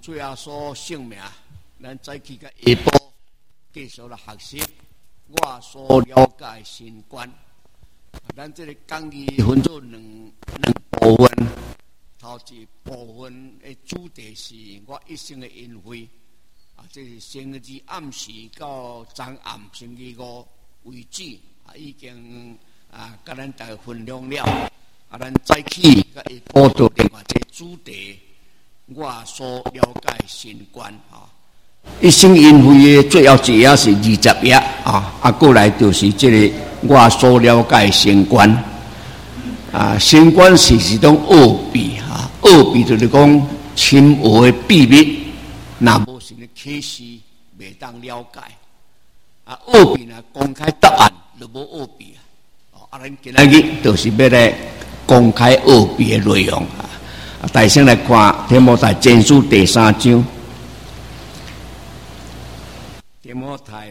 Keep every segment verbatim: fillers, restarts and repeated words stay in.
主耶稣性命，咱早起甲下晡继续来学习我所了解的神观。咱这个讲义分做两两部分，头一部分的主题是我一生的恩惠。啊，这是星期二暗时到昨暗星期五为止，啊，已经啊，甲咱大家分享了。啊，咱早起甲下晡做另外一个主题。我所了解神观啊，一生恩惠的最后一页是二十页啊，啊，过来就是这个我所了解神观啊，神观是一种奥秘啊，奥秘就是讲深奥的秘密，那无神的启示袂当了解啊，奥秘呢公开答案就无奥秘啊，啊，咱今仔日就是要来公开奥秘的内容啊。大先来看《提摩太前书》第三章，《提摩太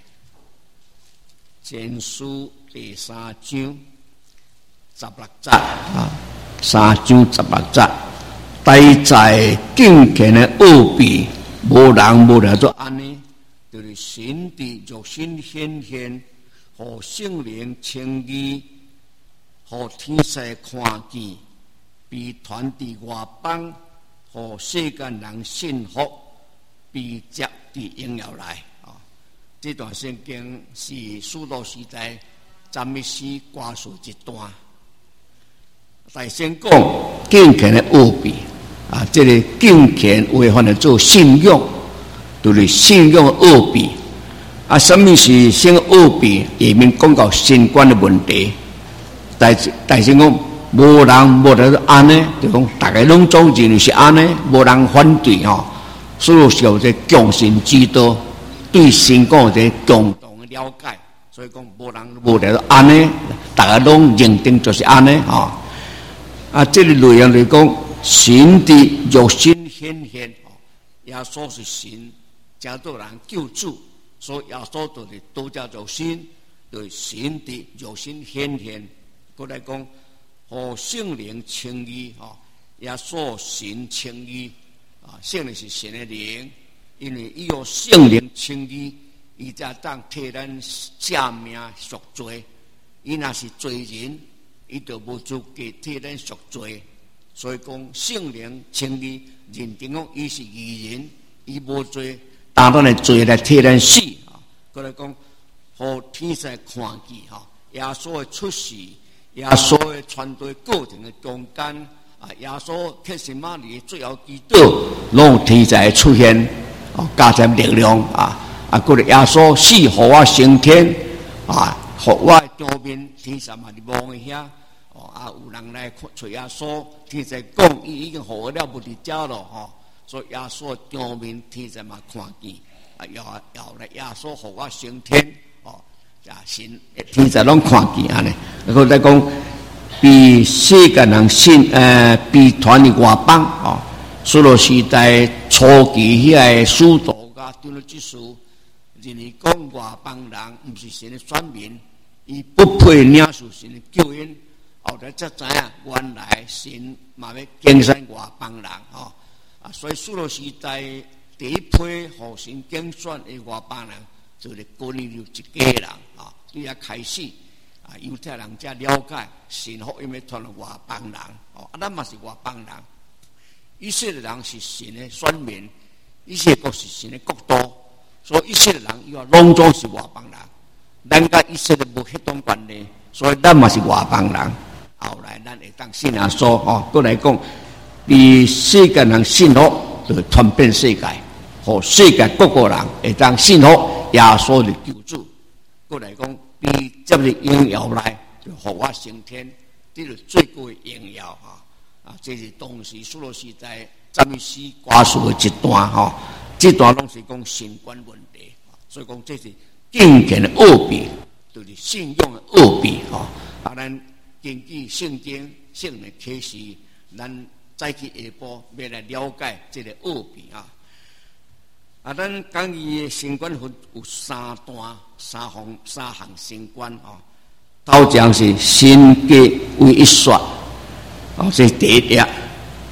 前书》第三章十六节啊，三章十六节，大在敬虔的奥秘，无人无了做安尼，就是神的肉身显现，和圣灵称义，和天使看见。被传递外邦，和世间人信服，被接伫荣耀来啊！这段圣经是使徒时代赞美诗歌词一段。大先讲敬虔的奥秘啊，这个敬虔为翻来做信仰，就是信仰的奥秘啊。什么是信仰奥秘？下面讲到神观的问题。大大先讲。无人无得安尼，就讲大家拢总认为是安尼，无人反对吼。所以有这共信之道，对神讲这共同的了解，所以讲无人无得安尼，大家拢认定就是安尼吼。啊，这个内容来讲，神的肉身显现，耶稣是神，加多人救主，所以耶稣就是都叫做神，对神的肉身显现。过来讲。和圣灵称义啊，耶稣神称义啊，圣灵是神的灵，因为伊有圣灵称义，伊才当替咱赦命赎罪。伊若是罪人，伊就无资格替咱赎罪。所以讲圣灵称义，认定讲伊是义人，伊无罪，担当的罪来替咱死啊。过来讲，和天使看见哈，耶稣的出世。耶稣的传道过程的中间，啊，耶稣克西马尼最后基督，拢天才出现，哦，加添力量啊！啊，过来耶稣死，互我升天，啊，互我上面天神嘛，你望一下，哦，啊，有人来找耶稣，天才讲，伊已经互我了不得家了，吼、哦，所以耶稣上面天神嘛看见，啊，要要来耶稣互我升天，哦。啊，神天才拢看见安尼，然后再讲，被世间人信，呃，被传的外邦哦，所罗时代初期遐个使徒甲丢了技术，认为讲外邦人毋是神的选民，伊不配领受神的救恩。后来才知影，原来神嘛要拣选外邦人哦，啊，所以使罗时代第一批互神拣选的外邦人。就是哥尼流一家人啊，对遐开始啊，犹太人才了解神福音要传到外邦人哦，啊，咱嘛是外邦人，以色列人是神的选民，以色列国是神的国度，所以以色列人以后拢总是外邦人，咱甲以色列无迄种关系，所以咱嘛是外邦人。后来咱会当信耶稣哦，过来讲，比世间人信福就传遍世界，和世界各国人会当信福。耶稣的救主，过来讲，比接入荣耀来，就互我升天，这是最高的荣耀哈！啊，这是当时使徒时代赞美诗歌词的一段哈，这段拢是讲神观问题，所以讲这是敬虔的奥秘，就是信仰的奥秘哈！啊，咱根据圣经圣灵启示，咱再去下晡要来了解这个奥秘啊！啊，咱讲伊的神观分有三段、三项、三项神观哦。头讲是神格为一说，哦，这是第一页。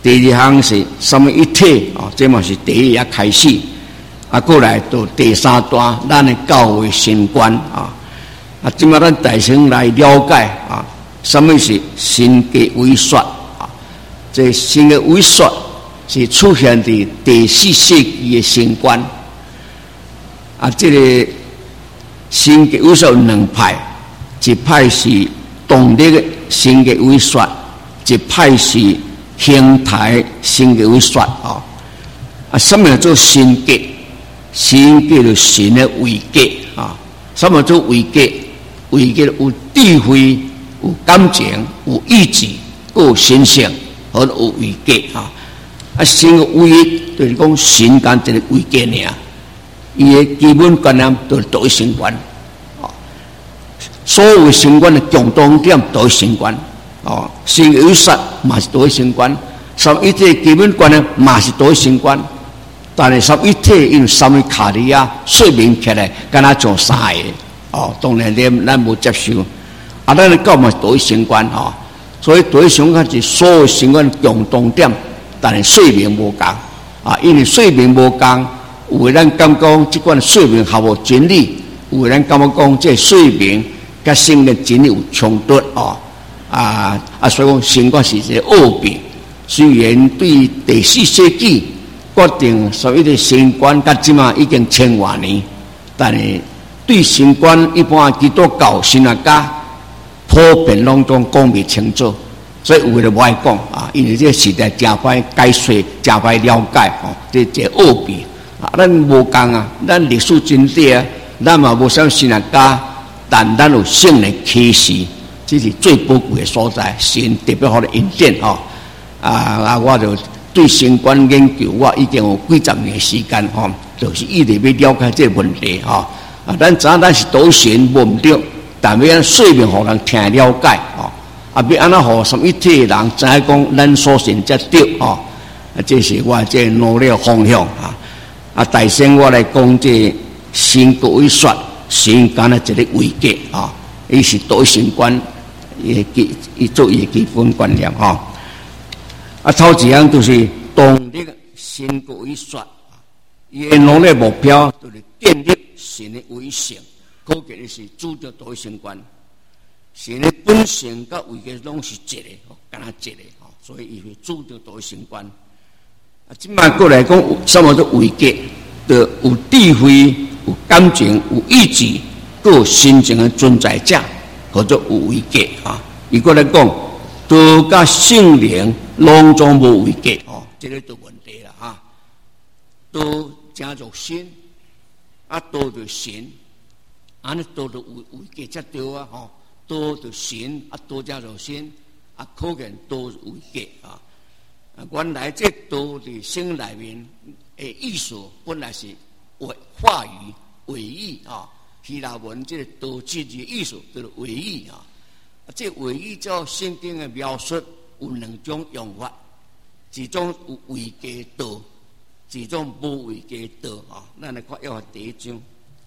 第二项是什么一体啊？这嘛是第一也开始，啊，过来到第三段，咱的教会神观啊，啊，即嘛咱大声来了解啊，什么是神嘅伪说啊？这神嘅伪说是出现伫第四世纪的神观啊，这个神嘅伪说有两派，一派是动力的神嘅伪说，一派是形态神嘅伪说啊。啊，什么叫做神格？神格就神的位格啊。什么叫位格？位格有智慧、有感情、有意志、有神性，和有位格啊。啊，神的位就是讲神间一个位格尔，伊的基本观念就是道神观啊。所有神观的共同点都是神观哦，神的伪说嘛是道神观，三一体基本观念嘛是道神观。但是三一体因三位卡利亚说明起来，敢若做三个哦，当然咱咱无接受。啊，咱的教嘛是道神观哦，所以道神观是所有神观共同点。但是说明无共啊，因为说明无共，有的人感觉这款说明毫无真理，有的人感觉讲这说明甲神的真理有冲突哦啊啊，所以讲神观是一个奥秘。虽然对第四世纪决定所谓的神观，甲即嘛已经千万年，但是对神观一般基督教神学家普遍拢总讲未清楚。所以有的无爱讲啊，因为这个时代真歹解说，真歹了解哦，这这奥秘啊，咱无共啊，咱历史真谛啊，咱嘛无啥神学家，但咱有圣的启示，这是最宝贵的所在，神特别好的恩典哦。啊啊，我就对神观研究，我已经有几十年时间哦，就是一直要了解这个问题哦。啊，咱知影咱是道神无毋对，但要说明互人听了解哦。啊，要安怎互什么一体的人知影讲咱所信才对哦？啊，这是我这努力的方向啊！啊，大先我来讲这神格伪说，神间的一个位格啊，伊是道神观，伊基伊做伊基本观念哈。啊，头一项就是动力神格伪说，伊的努力目标就是建立神的威信，可见的是主张道神观。神的本性甲位格拢是一个，敢若一个吼，所以伊会主张道神观。啊，即摆过来讲，什么叫位格？就有智慧、有感情、有意志、有心情的存在者，或者有位格啊。伊过来讲，道甲圣灵拢总无位格哦，这个就问题了哈。道正作神，啊道就神，安尼道就有位格才对啊吼。道就神，啊道加就神，啊可见道有位格啊。啊，原来这道伫圣内面诶意思，本来是为话语、谓语啊。希腊文这个道字的意思就是谓语啊。这谓语照圣经的描述有两种用法，一种有位格道，一种无位格道啊。咱来看约翰第一章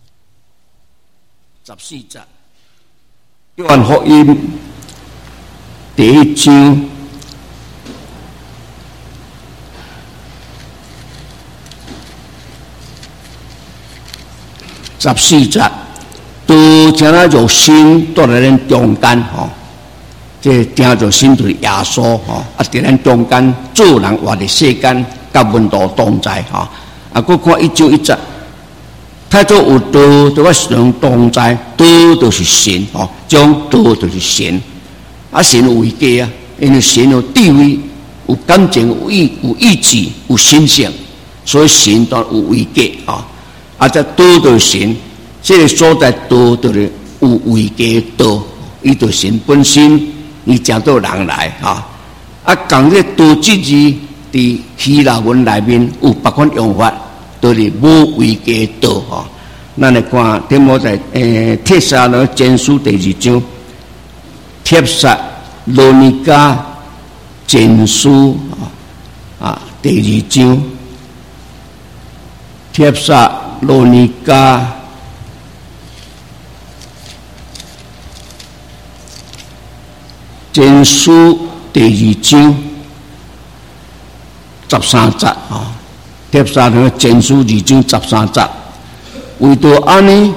十四节。约翰福音第一章十四节，道正那肉身在咱中间吼，这正肉身就是耶稣吼，啊在咱中间做人活伫世间，甲温度同在吼。啊，佮看一章一节。太多有道，就我想同在，道就是神哦，讲道就是神，啊神有位格啊，因为神有智慧、有感情、有意、有意志、有心性，所以神当然有位格啊。啊，这道就是神，这个所在道就是有位格道，伊就神本身，伊正到人来啊。啊，讲这道字字伫希腊文内面有别款用法。都是无位格道吼，咱来看，提摩在诶《帖撒罗前书》第二章，《帖撒罗尼迦前书》啊，第二章，《帖撒罗尼迦前书》第二章。 十三节啊，帖撒罗前书二章十三节，为着安尼，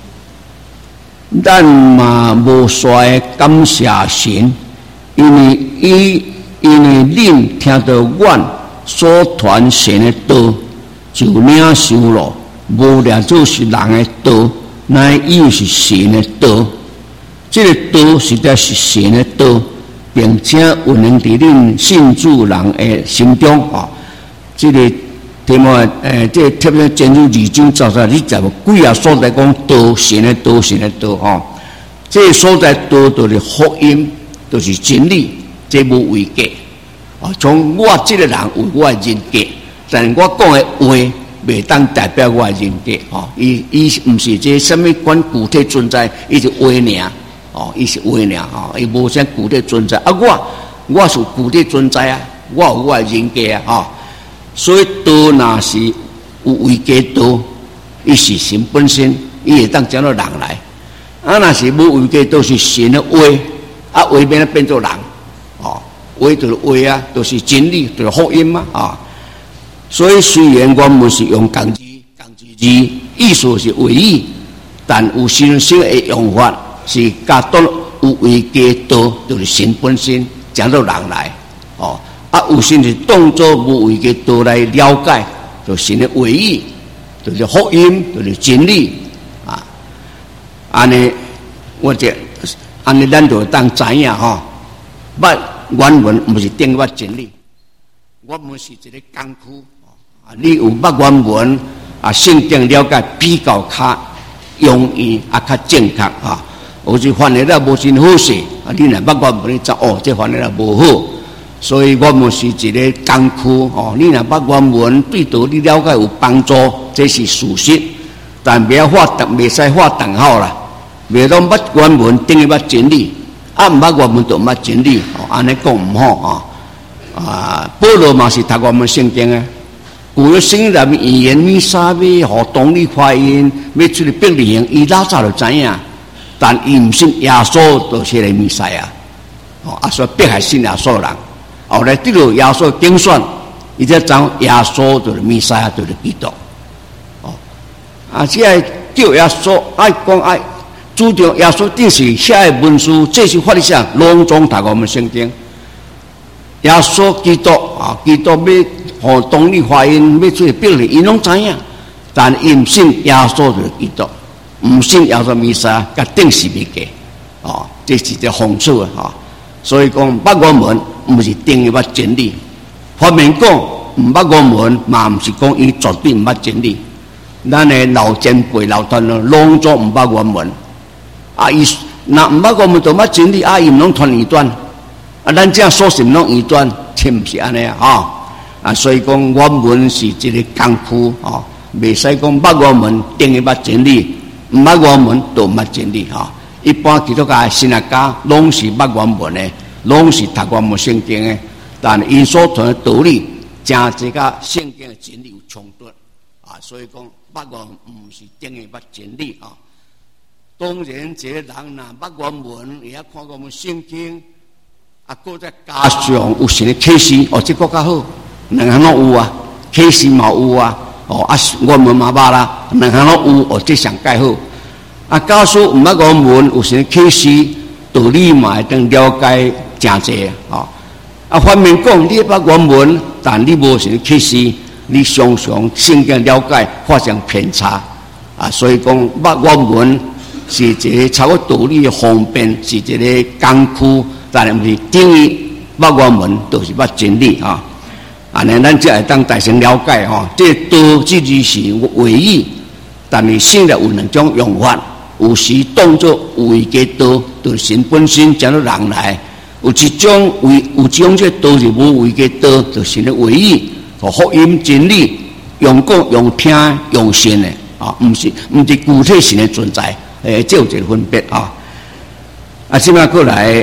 咱嘛无衰感谢神，因为伊因为恁听到阮所传神的道，就领受了，无了就是人的道，乃又是神的道。这个道实在是神的道，并且运行伫恁信主人的心中啊。这个题目诶，这特别进入二章十三，你就几啊所在讲道，神的道，神的道吼。这个所在道就是福音，就是真理，这无违格。啊，从我这个人有我的人格，但我讲的话袂当代表我的人格。吼，伊伊毋是这什么管具体存在，伊是话尔。哦，伊是话尔吼，伊无啥具体存在。啊，我我是具体存在啊，我有我的人格啊，吼。所以道若是有违格道，伊是神本身，伊会当叫做人来。啊，若是无违格道，是神的话，啊话变变做人，哦，话就是话啊，就是真理，就是福音嘛，啊。所以虽然我们是用共字、共字字，意思是为义，但有神圣的用法。是加多有违格道，就是神本身讲到人来哦。啊，有时是当作无违格道来了解，就是神的话语，就是福音，就是真理啊。安尼，我这安尼咱就当知影吼。捌原文不是定捌真理，我们是一个工具啊。你有捌原文啊，圣经了解比较较容易啊，较正确啊。有时翻译了无真好势，啊！你若捌原文，你知哦，这翻译了无好，所以我们是一个工具哦。你若捌原文，对道你了解有帮助，这是事实。但不要画等，袂使画等号啦。袂当捌原文等于捌真理，啊，毋捌原文就毋捌真理，哦，安尼讲毋好啊。啊，保罗嘛是读我们圣经诶，古约圣经内面预言弥撒要互动力发音，要出嚟逼灵，伊老早就知影。但伊唔信耶稣就是个弥赛亚，哦，啊，所以迫害信耶稣人，后来得到耶稣竞选，伊才知耶稣就是弥赛亚，就是基督，哦，啊，即个叫耶稣爱讲爱主张耶稣定是写的文书，这是法律上隆重读我们圣经。耶稣基督啊，基督要互动力发音，要出嚟逼灵，伊拢知影，但伊唔信耶稣就是基督。唔信耶稣弥撒，甲定是未假，哦，这是一个讽刺啊！哦，所以讲捌原文唔是定义捌真理，反面讲唔捌原文嘛唔是讲伊绝对唔捌真理。咱的老前辈老团咯，拢做唔捌原文，啊，伊那唔捌原文就捌真理，啊，伊唔拢传异端，啊，咱这样说是唔拢异端，切唔是安尼啊！啊，啊，所以讲原文是一个工具啊，未使讲捌原文定义捌真理。毋捌原文都毋捌真理哈，一般基督教神学家拢是捌原文的，拢是读原文圣经的，但因所传的道理，正这个圣经的真理有冲突啊，所以讲捌原毋是等于捌真理啊。当然，这个人若捌原文，也看我们圣经，啊，搁再加上有神的启示，哦，这个较好，两项拢有啊，启示嘛有啊。哦，啊，原文嘛捌啦，两项拢有，哦，这上介好。啊，假使毋捌原文，有些启示道理嘛会当了解真济啊。啊，反面讲，你捌原文，但你无些启示，你常常圣经了解发生偏差啊。所以讲，捌原文是一个超过道理的方便，是一个工具，但係毋是等于捌原文就是捌真理啊。安尼，咱才会当大声了解吼。这道即字是为义，但是圣了有两种用法，有时当作为嘅道，就是神本身讲到人来；有一种为有一种这道是无为嘅道，就是神的为义和福音真理，用讲用听用信的啊，唔是唔是具体神的存在，诶，这有一个分别啊。啊，即摆过来，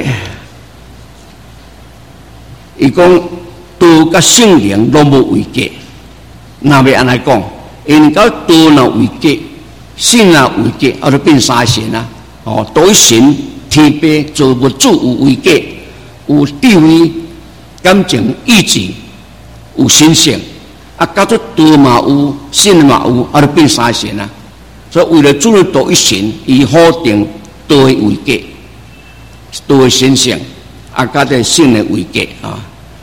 伊讲。道甲圣灵拢无违格，那要安来讲？因为到道若违格，圣若违格，啊就变三神啊！哦，道神天父造物主有违格，有智慧、感情、意志， 有神性，啊，到做道嘛有，信嘛有，啊，就变三神啊。所以为了主道一神，以否定道的为格，道的神性，啊，加在信的为格啊。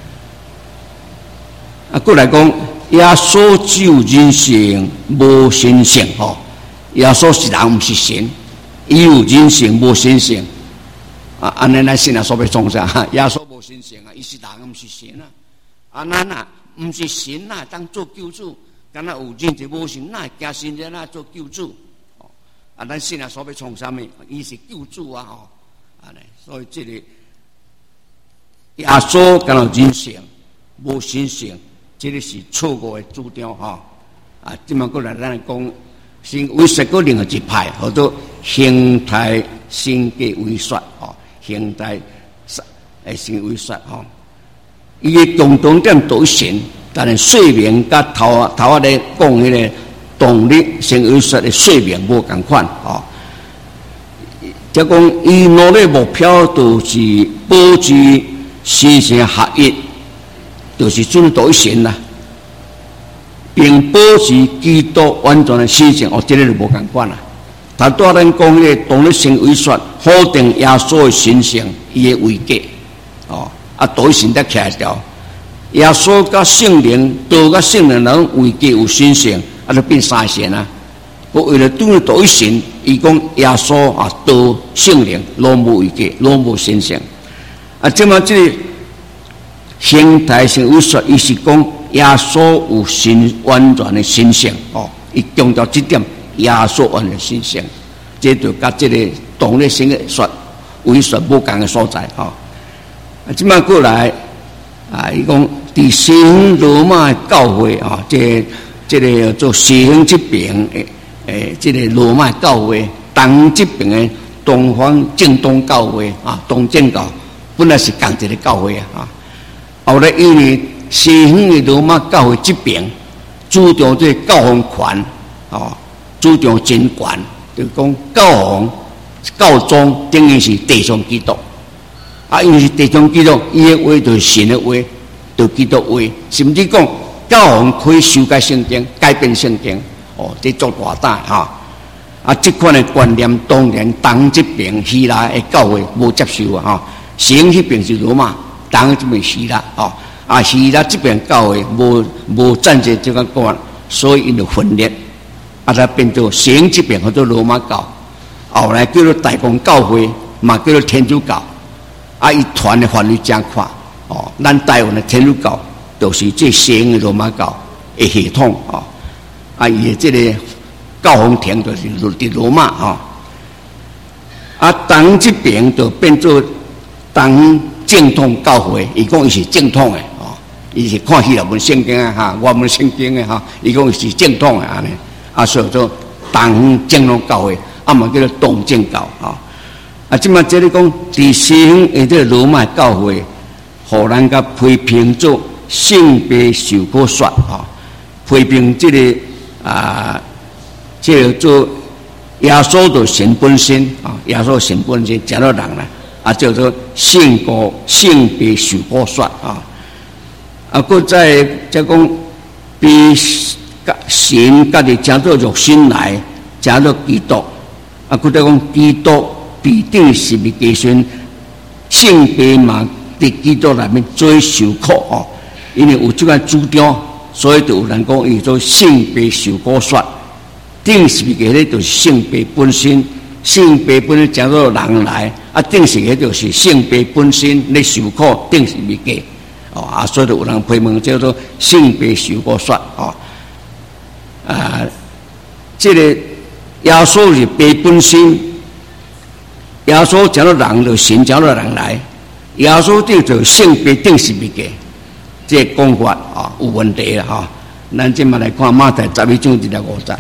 啊，过来讲，耶稣只有人性，无神性吼。耶稣是人，毋是神，伊有人性，无神性。啊，安尼咱信啊，所要创啥？耶稣无神性啊，伊是人，毋是神啊。啊，咱啊，毋是神啊，当做救主。敢若有人就无神，那惊神人啊做救主。哦，啊，咱信啊，所要创啥物？伊是救主啊！吼，安尼，所以这个耶稣敢若人性，无神性。这个是错误的主张哈啊！今麦过来咱讲，先为说过另外一派，叫做形态性格伪说哦，形态诶性伪说吼。伊的共同点都神，但是说明甲头头啊咧讲迄个动力性伪说的说明无共款哦。即讲伊努力目标都是保持神性合一。就是尊道神啦，并保持基督完全的神性，哦，这个就无共款啦。他多咱讲迄个动力性伪说，否定耶稣的神性，伊的为格哦，啊，道神得起来条。耶稣甲圣灵，道甲圣灵人为格有神性，啊，就变三神啊。我为了尊道神，伊讲耶稣啊，道圣灵拢无为格，拢无神性啊，即么即个。形态性伪说，伊是讲耶稣有神完全的神性哦，伊强调这点，耶稣完全神性，这就甲这个动力性的说伪说无共的所在哦。啊，即摆过来啊，伊讲伫新罗马教会啊，这这个做西方这边诶诶，这个罗马教会，东这边的东方正东教会啊，东正教本来是共一个教会啊。后来因为西方的罗马教会这边主张这教皇权，哦，主张真权，就讲教皇、教宗等于是地上基督，啊，因为是地上基督，伊的话就是神的话，就基督话，甚至讲教皇可以修改圣经、改变圣经，哦，这做大胆哈。啊，这款的观念当然东这边希腊的教会无接受啊，哈，西方这边是罗马。当这边希腊哦，啊希腊这边教会无无赞成这个观，所以因就分裂，啊，它变做西方这边叫做罗马教，后来叫做大公教会，嘛叫做天主教，啊，伊传的法律正确哦，咱台湾的天主教就是这西方的罗马教的系统哦，啊，伊的这个教皇庭就是伫罗马哦，啊，东这边就变做东。正统教会，伊讲伊是正统的哦，伊是看希腊文圣经啊哈，我们圣经的哈，伊讲伊是正统的安尼，啊，所以做东正统教会，啊嘛叫做东正教啊。啊，即马这里讲伫西方的这个罗马教会，互人甲批评做性别受过说啊，批评这个啊，这个做耶稣的神本身啊，耶稣神本身讲到人啦。啊，叫做性格性别受过说啊，啊，佮再再讲，比神家己加做肉身来，加做基督，啊，佮再讲基督必定是咪计算性别嘛？伫基督内面最受苦哦，因为有这个主张，所以就有人讲伊做性别受过说，定是咪个咧，就是性别本身。性别本身讲做人来，啊，定是个就是性别本身咧受苦，定是咪个哦啊，所以有人批评叫做性别受过说哦啊，这个耶稣是别本身，耶稣讲到人就神讲到人来，耶稣定做性别定是咪个，这个讲法啊有问题啦哈。咱今嘛来看马太十一章一条五节。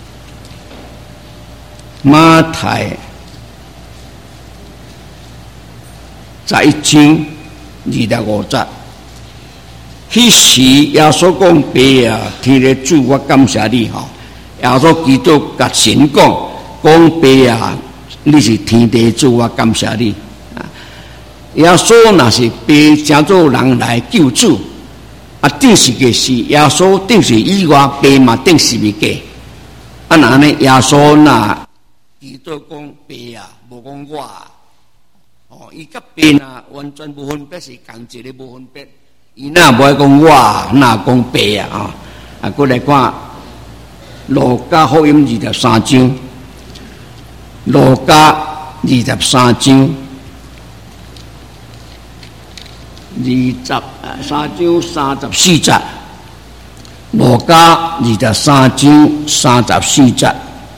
马太十一章二十五节，迄时耶稣讲：“爸啊，天的主，我感谢你吼。”耶稣基督甲神讲：“讲爸啊，你是天地主，我感谢你。”啊，耶稣若是爸，成做人来救主， 啊，定是个是耶稣定是以外，爸嘛定是未个。啊，那呢？耶稣那伊都讲爸啊，无讲我啊。哦，伊甲爸呐完全无分别，是同一个无分别。伊那无爱讲我，那讲爸啊啊！啊，过来看路加福音二十三章，路加二十三章。二十三章三十四節，路加二十三章三十四節，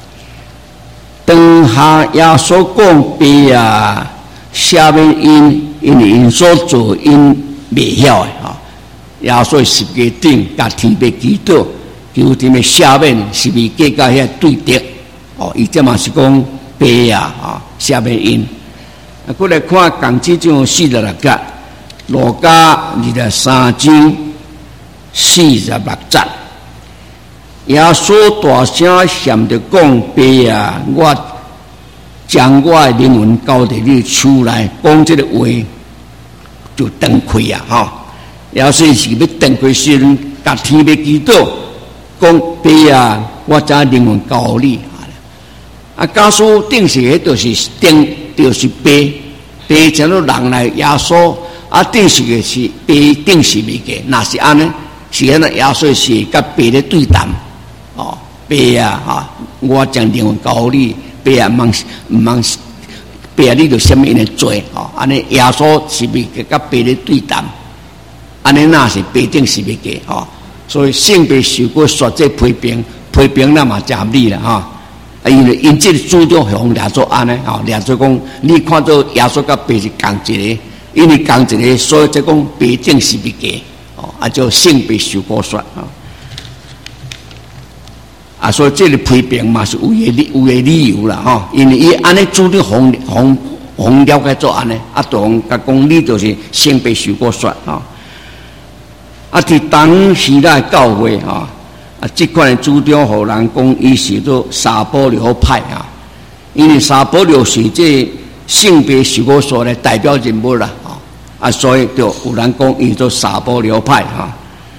當下耶穌講爸啊，下面因因為因所做因未曉的啊，耶穌十字架頂甲天父祈禱，求天的下面是未計較遐對敵哦，伊這嘛是講爸啊啊，下面因啊，過來看共這種四十六節。路加二十三章四十六節，耶穌大聲喊着講：爸啊，我將我的靈魂交在你手內。講這個話就斷開啊！哈，耶穌是要斷開時陣，甲天父祈禱，講爸啊，我將靈魂交你。啊，假使定是迄就是定就是爸，爸將到人來耶穌。啊，定是个是爸，定是未个，那是安尼，是安尼，耶稣是甲爸咧对谈，哦，爸啊，哈，我将灵魂交你，爸啊，茫茫，爸啊，你着什么样的做？哦，安尼耶稣是未个甲爸咧对谈，安尼那是爸定是未个，哦，所以性别受过说这批评，批评那嘛真合理啦，哈、哦，啊，因为因这主张向掠做安尼，哦，掠做讲，你看做耶稣甲爸是同一个。因为讲一个，所以即讲爸定是未假哦，啊叫性别受过说啊，啊所以这个批评嘛是有个理有个理由啦吼，因为伊安尼主张红红红了解做安尼，啊同甲讲你就是性别受过说啊，啊伫当时代教会啊，啊即款的主张，互人讲伊是做撒保留派啊，因为撒保留是这性别受过说的代表人物啦。啊，所以就有人讲伊做撒保留派哈。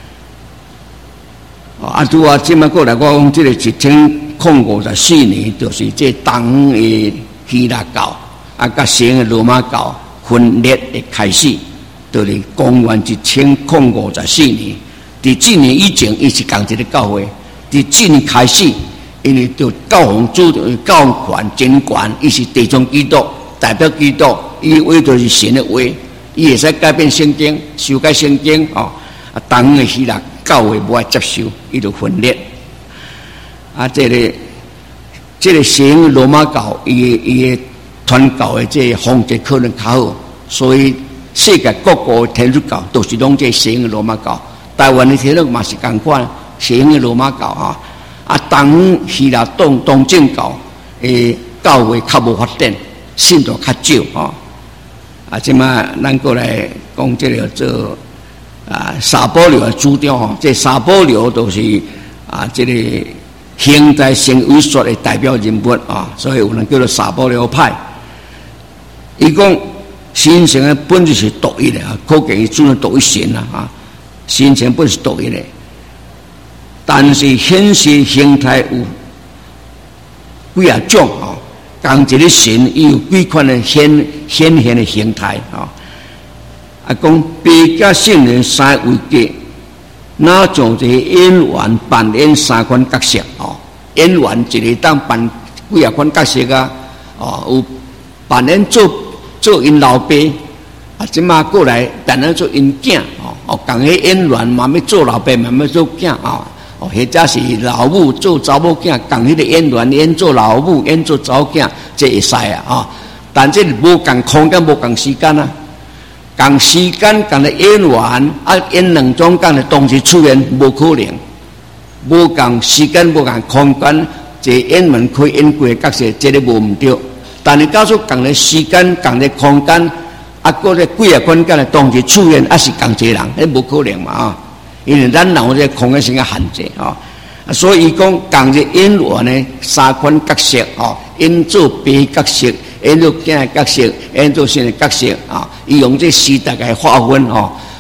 啊，拄啊，即摆过来，我讲即个一千零五十四年，就是这东的希腊教啊，甲西的罗马教分裂的开始，就是公元一千零五十四年。伫这年以前，伊是同一个教会；伫这年开始，因为就教皇主教权真权，伊是地中基督代表基督，伊话就是神的话。伊会使改变圣经，修改圣经哦。啊，当个希腊教会无爱接受，伊就分裂。啊，这个这个西方罗马教，伊伊个传教的这风气可能较好，所以世界各国的天主教都是拢这西方罗马教。台湾的天主嘛是共款，西方的罗马教啊。啊，当希腊东东正教诶教会较无发展，信徒较少啊。啊，即马咱过来讲这个做啊撒保留的主张吼，这撒保留都是啊这个现在新伪说的代表人物啊，所以有人叫做撒保留派。伊讲神性的本质是独一的啊，可见伊主张独一神啦啊，神性本是独一的，但是显示形态有几啊种啊。同一个神，伊有几款的显显现的形态啊！啊，讲爸甲圣灵三位格，那种这演员扮演三款角色哦。演员一个当扮几啊款角色啊？哦，有扮演做做因老爸，啊，即马过来扮演做因囝哦。哦，同个演员嘛要做老爸，嘛要做囝啊。哦，或者是老母做查某囝，共迄个演员演做老母，演做查某囝，这会使啊！啊，但这无共空间，无共时间啊，共时间共的演员啊，演两种共的同时出现，无可能。无共时间，无共空间，这演员可以演几个角色，这个无毋对。但是假如共的时间、共的空间，啊，个个几啊款共的同时出现，啊是共一个人，迄无可能嘛啊！因为咱人有这空间性嘅限制啊，所以伊讲同一演员呢，三款角色哦，演做爸角色，演做囝角色，演做神的角色啊，伊用这时代来划分哦，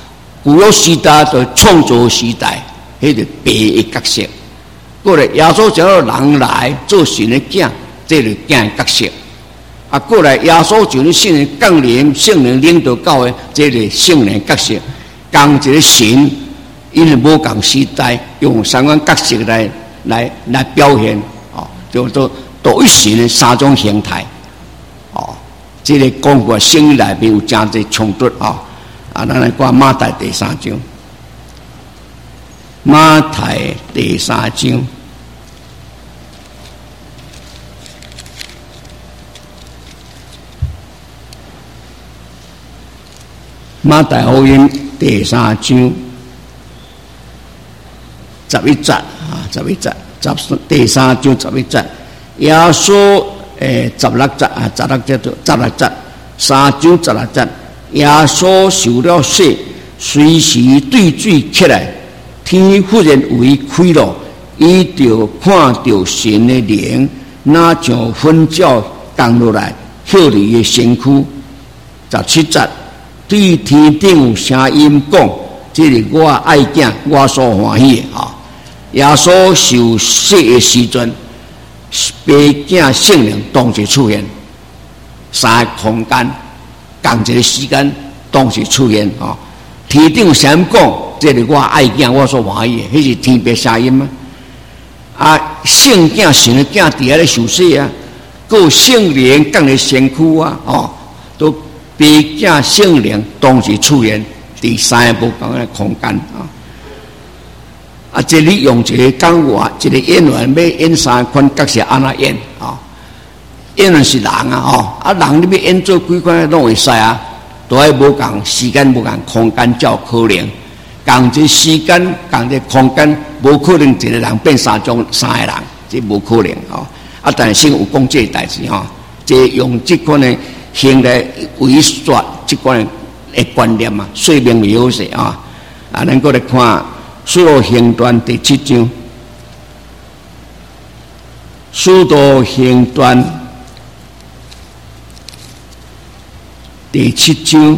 古有时代的创造时代，迄个白的角色。过来，耶稣叫人来做神的囝，这个囝的角色。啊，过来，耶稣就你圣灵降临，圣灵领导教会，这个圣灵角色。讲一个神，因为无共时代，用三款角色来来来表现，哦，就做独一神的三种形态，哦，这个讲过圣经内面有真侪冲突啊。啊，咱来看马太第三章，马太第三章。马太福音第三章十一节啊，十一节，十第三章十一节，耶稣诶十六节啊，十六节到十六节，三章十六节，耶稣受了洗，随时对水起来，天忽然为开了，伊就看到神的灵，那像粉鸟降落来，跳伫伊的身躯。十七节。对天顶有声音讲：“这是我爱囝，我所欢喜的。”啊，耶稣受洗的时阵，白囝圣灵同时出现，三个空间，同一个时间同时出现。啊，天顶有声音讲：“这是我爱囝，我所欢喜的。”迄是天白声音吗？啊，圣囝神的囝伫遐咧受洗啊，个圣灵降咧身躯啊，哦，都。白囝圣灵同时出现，第三个无同的空间啊！啊，这里用一个讲话，一个演员要演三款角色，安怎演啊？演员是人啊，吼啊，人你要演做几款拢会使啊，都爱无共时间、无共空间才有可能。共这时间、共这空间，无可能一个人变三种三个人，这无可能啊！啊，但是有讲这个代志吼，这用这款的。现来为说这款的观念嘛，说明有些啊啊，能够来看《使徒行传》第七章，《使徒行传》第七章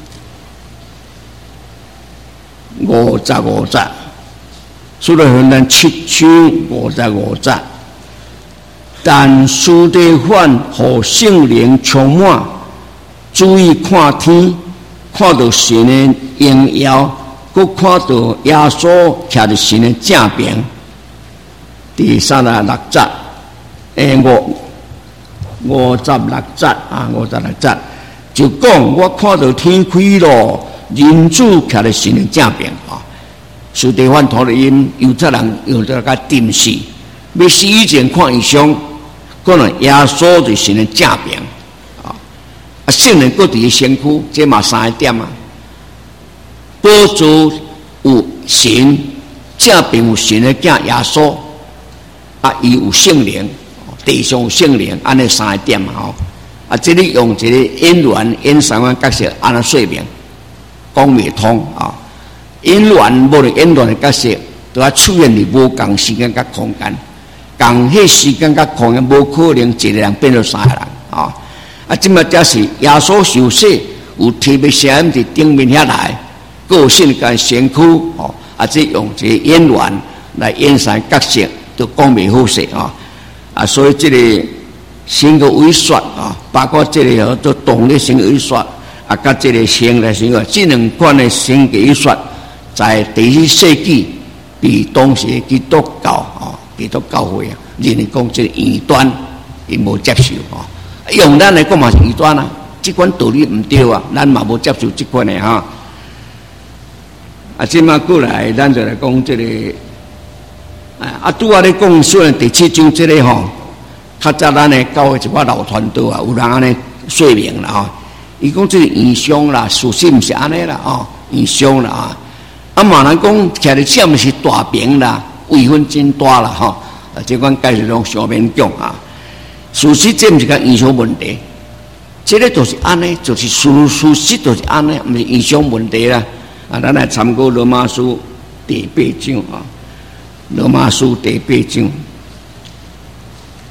五十五节，《使徒行传》七章五十五节。但司提反互圣灵充满，注意看天，看到神的荣耀，佮看到耶稣徛伫神的正边。第三十六节，诶，五五十六节啊，五十六节就讲，我看到天开咯，人子徛伫神的正边啊。司提反头的因犹太人用这个定死，要死以前看异象。可能耶稣就神的正边啊，啊，圣灵各伫身躯，这嘛三个点啊。宝座有神，正边有神的囝耶稣，啊，伊有圣灵，地上有圣灵，安尼三个点嘛吼。啊，这里用一个演员演三个角色，安尼说明讲未通啊。演员无论演员的角色，都要出现伫无共时间甲空间。共迄时间甲空间无可能一个人变做三个人啊！啊，即么则是耶稣受洗，有特别声音伫顶面遐来，个性甲身躯哦，啊，即用一个演员来演三角色，都讲袂好势啊！啊，所以即个神个伪说啊，包括即个都动力神个伪说啊，甲即个神来神个，即两款的神个伪说，在第一世纪被当时基督教啊。基督教会啊，认为讲这个异端，伊无接受啊。用咱来讲嘛是异端啊，这款道理唔对啊，咱嘛无接受这款的哈。啊，即马过来，咱就来讲这个，啊，拄啊咧讲虽然第七章这个吼，较早咱的教会一寡老传道啊，有人安尼说明啦吼。伊讲这个异象啦，事实毋是安尼啦哦，异象啦啊。啊，嘛人讲徛伫这毋是大饼啦。位分真大啦吼，啊，这款解释拢上面讲啊，事实这毋是个影响问题，这个就是安尼，就是事事实就是安尼，毋是影响问题啦。啊，咱来参考罗马书第八章啊，罗马书第八章，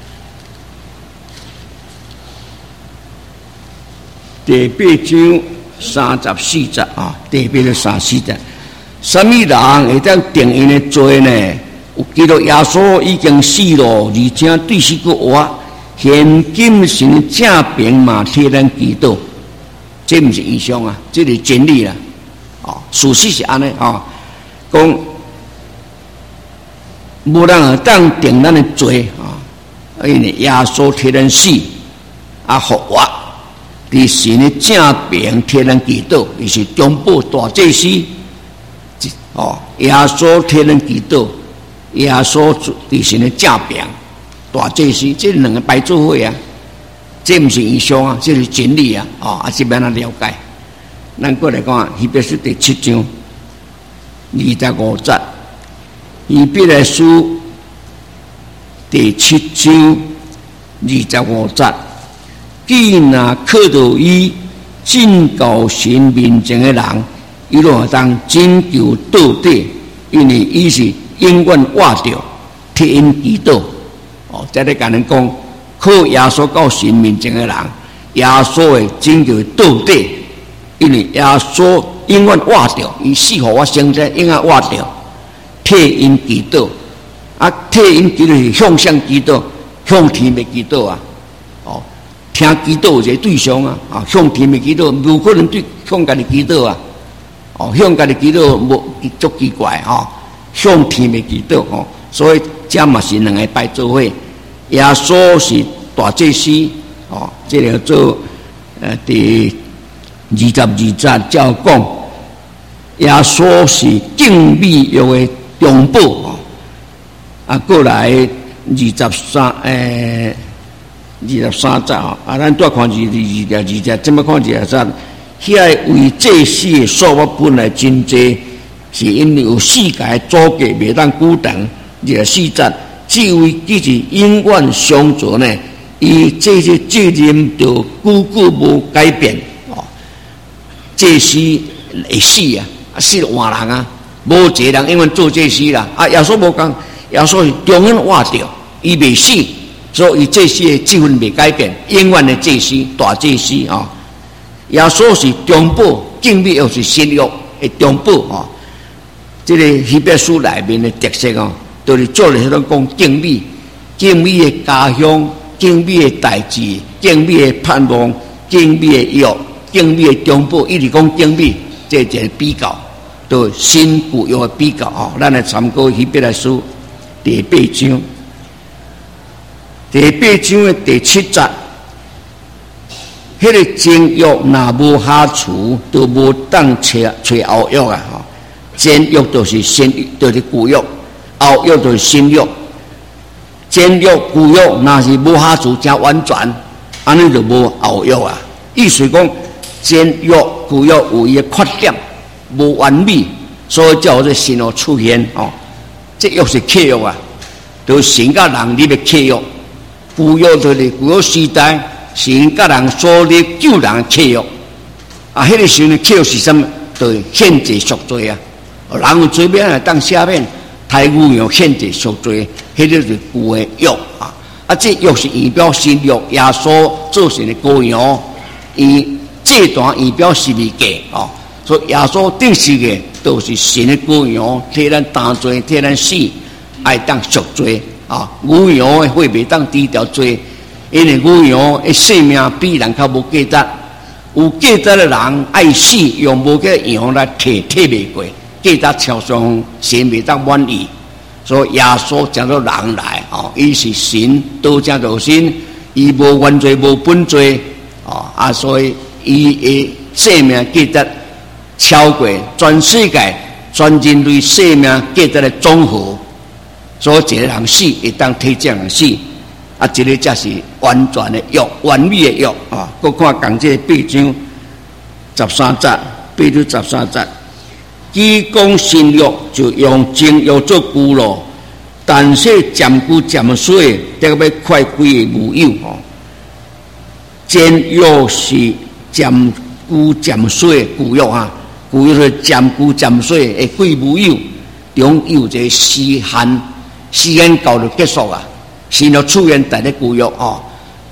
第八章三十四节啊，第八了三十四节。什么人会当定因的罪呢？有记录耶稣已经死了，而且对死个活，现今神正平嘛替咱祈祷，这不是异象啊，这是真理啦。哦，事实是安尼啊，讲无人会当定咱的罪啊，因为耶稣替咱死啊复活。伫神的正平替咱祈祷，伊是中保大祭司，哦，耶稣替咱祈祷，耶稣伫神的正平大祭司，这两个摆做伙啊，这毋是异象啊，这是真理啊，哦，啊，这边咱了解。咱过来讲，希伯来书第七章二十五节，希伯来书第七章二十五节。既然靠到伊进到神面前的人，伊就会当拯救到底，因为伊是永远活着替因祈祷。哦，在咧甲人讲，靠耶稣到神面前的人，耶稣会拯救到底，因为耶稣永远活着，伊死互我生者，永远活着替因祈祷。啊，替因祈祷是向上祈祷，向天的祈祷啊。哦。听祈祷一个对象啊，啊，向天的祈祷，无可能对向家己祈祷啊，哦，向家己祈祷无足奇怪啊，向天的祈祷哦，所以这嘛是两个摆做伙，耶稣是大祭司哦，这个做呃第二十二节照讲，耶稣是敬美约的中保哦，啊，过来二十三诶。二十三节啊，啊，咱多看二二二二节，怎么看二十三？遐为这些数目本来真济，是因为有世界阻隔袂当久长。二十四节，这位既是永远相存呢，伊这些责任就久久无改变哦。这是会死啊，啊死了换人啊，无一个人永远做这事啦。啊，耶稣无讲，耶稣是永远活着，伊袂死。所以这些积分未改变，永远的祭司大祭司啊，耶稣是中保，敬美又是新约的中保啊。这个希伯来书里面的特色啊，都是做了迄种讲敬美、敬美的家乡、敬美的代志、敬美的盼望、敬美的约、敬美的中保，一直讲敬美，这一个比较，都新旧约的比较啊。咱来参考希伯来书第八章。第八章的第七节，迄、那个前约若无下除，都无当找找后约啊！吼，前约就是新，就是旧约；后约就是新约。前约、旧约若是无下除，真完全，安尼就无后约啊。意思讲，前约、旧约有伊的缺点，无完美，所以叫做新约出现哦。这约是契约啊，就是神甲人立的契约。旧约就是旧约时代，神甲人所立救人的契约。啊，迄、那个时候的契约是什么？就是限制赎罪啊。人有罪免来当赦免，太牛羊限制赎罪，迄、那个就是旧的约啊。啊，这约是预表新约，耶稣做成的羔羊，伊这段预表十字架哦。所以耶稣定十字架都是神的羔羊，替咱担罪，替咱死，爱当赎罪。啊，牛羊的血袂当抵掉罪，因为牛羊的性命比人较无价值。有价值的人爱死，用无个羊来摕，摕袂过，价值超上，神袂当满意。所以耶稣叫做人来，哦，伊是神，道成肉身，伊无原罪，无本罪，哦啊，所以伊的性命价值超过全世界、全人类性命价值的总和。所以一个人死，会当替这人死，啊，这个才是完全的约，完美的约啊！搁看讲这八章十三节，八章十三节，既讲新约就用正约做旧咯，但是渐久渐衰，得要快归无有哦。前约是渐久渐衰，旧约啊，旧约是渐久渐衰，会归无有，中有一个时限。时间到就结束啊，神就出现在咧旧约哦，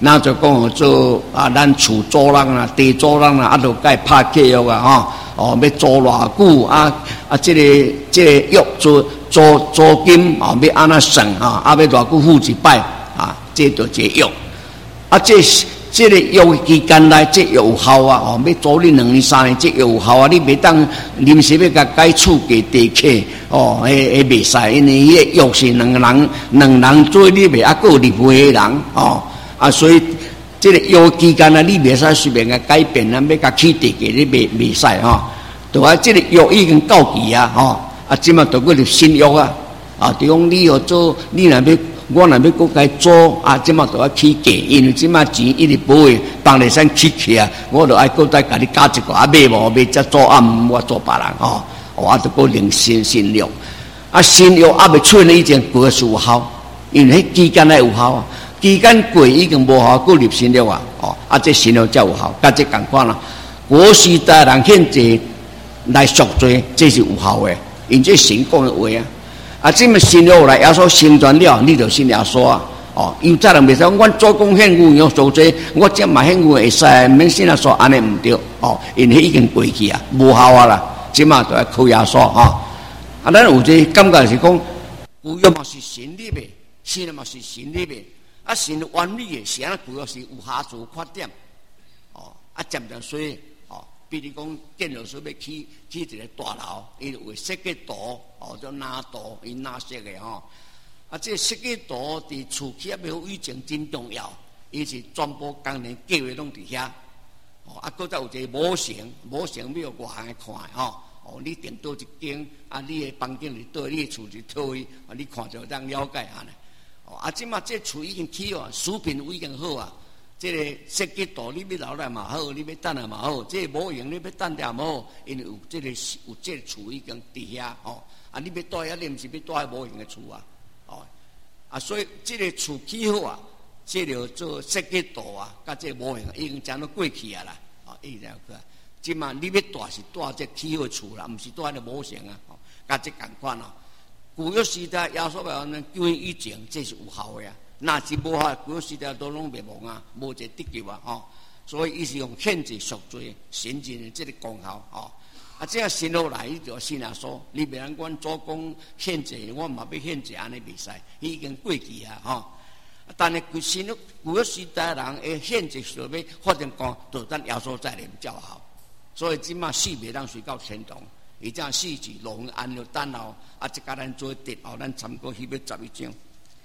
那就讲做啊，咱厝租人啊，地租人啊，啊，就该拍契约啊，吼，哦，要租偌久啊？啊，这个这个约租租租金啊，要安怎算啊？啊，要偌久付一摆啊？这就一个约。啊，这这个约期间内，这有效啊！哦，要租你两年三年，这有效啊！你袂当临时要甲改厝价地契哦，迄迄袂使，因为迄个约是两个人两人做，你袂啊个立会的人哦啊，所以这个约期间啊，你袂使随便甲改变啊，要甲起地价你袂袂使吼。对啊，这个约已经到期啊，吼啊，即马着过入新约啊，啊，就讲你要做，你若要。我若要搁该租啊，即马都要起价，因为即马钱一直不会当然先起起啊，我就爱搁再甲你加一个啊，买无买则租啊，毋我租别人哦，我就搁另新新约，啊新约还未出呢，已经过是有效，因为迄期间还有效啊，期间过已经无效，搁入新约啊，哦啊这新约才有效，甲这共款啦，国时代人现在来赎罪，这是有效的，因这神讲的话啊。啊，这么新约来耶稣成全了，你就信耶稣啊！哦，有再人袂使，我做工献有用做这，我这嘛献有会使，免信耶稣安尼唔对哦，因为已经过去啊，无效啊啦，即嘛就要靠耶稣哈。啊，咱有这感觉是讲，旧约嘛是神立的，新约嘛是神立的，啊，神完美的，是安旧约是有瑕疵缺点，哦，啊，渐渐所以。比如讲，建筑师要起起一个大楼，伊有设计图，哦，叫拿图，伊拿设的吼。啊，这设计图伫厝起啊，要以前真重要，伊是全部工人计划拢伫遐。哦，啊，搁再有一个模型，模型要外行看吼。哦，你订倒一间，啊，你的房间是倒，你的厝是倒去，啊，你看就当了解安尼。哦，啊，即马这厝已经起哦，水平已经好啊。这个设计图你要留来嘛好，你要等来嘛好，这个模型你要等下嘛好，因为有这个有这个厝已经伫遐哦，啊你要住遐，你毋是要住喺模型的厝啊，哦，啊所以这个厝起好啊，这个做设计图啊，甲这个模型已经讲到过去啊啦，哦，已经个，即嘛你要住是住这起好的厝啦，毋是住喺个模型啊，哦，甲这共款啊，旧约时代耶稣话呢，救恩以前这是有效的啊。那是无法，古时代都拢灭亡啊，无一个得救啊，吼！所以伊是用限制赎罪、神经的这个功效，吼！啊，这样信落来，伊就信耶稣，你别人阮做工限制，我嘛要限制安尼袂使，已经过去啊，吼！但是古时古时代人诶限制所要发展讲，就等耶稣再来较好。所以即马死袂当随到天堂，伊这样死是龙安了等候，啊，即甲咱做得后，咱参过迄笔十一章。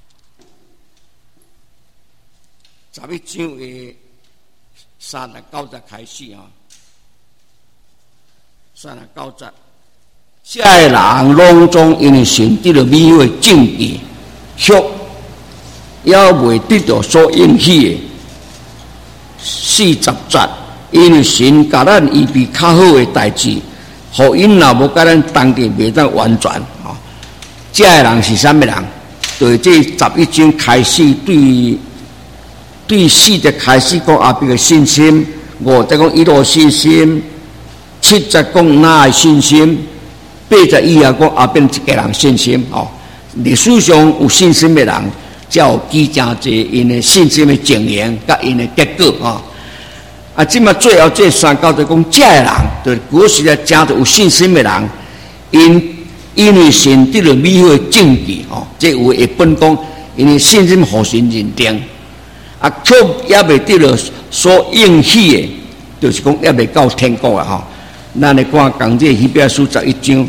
十一章的三十九节开始啊，三十九节，这个人拢总因为神得了美好的证据，却也未得到所应许的。四十节，因为神甲咱预备较好的代志，互因若无甲咱当地袂当完全啊。这个人是啥物人？对这十一章开始对。对四节开始讲阿伯的信心，五节讲伊路信心，七节讲那的信心，八节以后讲阿伯一个人信心哦。历史上有信心的人，才有记真济因的信心的经验，甲因的结果啊。啊，即马最后这三九节讲，这个人就是古时代真有信心的人，因因为神得了美好的证据哦，这有一本讲因为信心互神认定。啊，却也未得了所应许的，就是讲也未到天国啊！吼，咱来看讲这希伯来书十一章，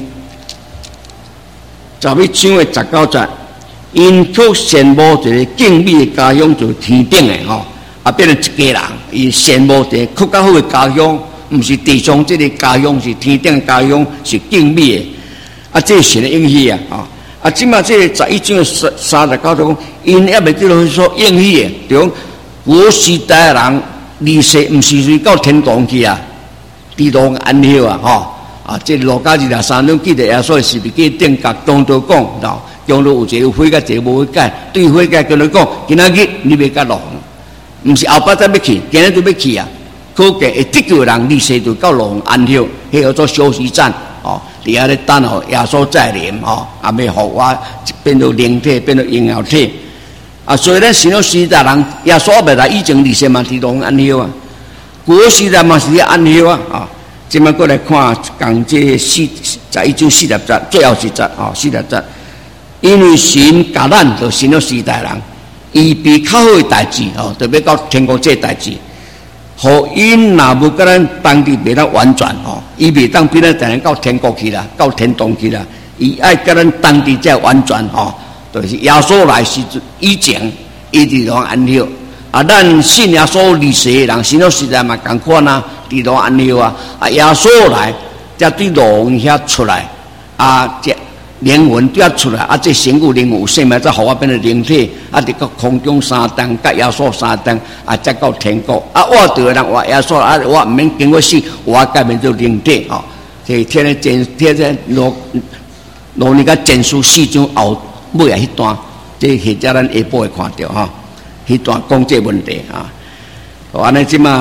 十一章的十九节，因却羡慕一个敬美的家乡，就是天顶的吼，啊，变成一家人，伊羡慕一个更较好的家乡，毋是地上这个家乡，是天顶的家乡，是敬美的。啊，这是神的应许啊！啊，啊，即马这十一章的三三十九节讲。因也未得到所应许的，就讲古时代的人离世，毋是随到天堂去啊，地堂安息啊，吼啊！这路加二十三章记得耶稣是不记顶甲当都讲，喏，讲到有一个悔改，一个无悔改，对悔改跟你讲，今仔日你要甲落，毋是后摆再要去，今日就要去啊！可见会得救的人离世就到路安息，迄个做休息站哦，伫遐咧等候耶稣再临哦，啊，要互我变做灵体，变做婴儿体。 啊，所以咱神了时代人耶稣未来以前历史嘛，伫拢安休啊。古时代嘛是咧安休啊，啊，即摆过来看讲这四十一章四十节，最后一节啊，四十节，因为神甲咱就神了时代人，预备较好的代志哦，特别到天国这代志。互因若无甲咱当地袂当完全吼，伊袂当比咱带咱到天国去啦，到天堂去啦。伊爱甲咱当地才完全吼，就是耶稣来时以前，伊伫拢安休。啊，咱信耶稣历史的人，信了时代嘛共款啊，伫拢安休啊。啊，耶稣来，才对路遐出来，啊，这灵魂对出来，啊，这身躯灵魂有生命，才互我变成灵体，啊，伫个空中三登，甲耶稣三登，啊，才到天国。啊，我对人话耶稣，啊，我毋免经过死，我改变做灵体哦。这天咧前天咧罗罗尼个前书四章后尾啊迄段，这或者咱下晡会看到哈，迄段讲这问题啊。安尼即嘛，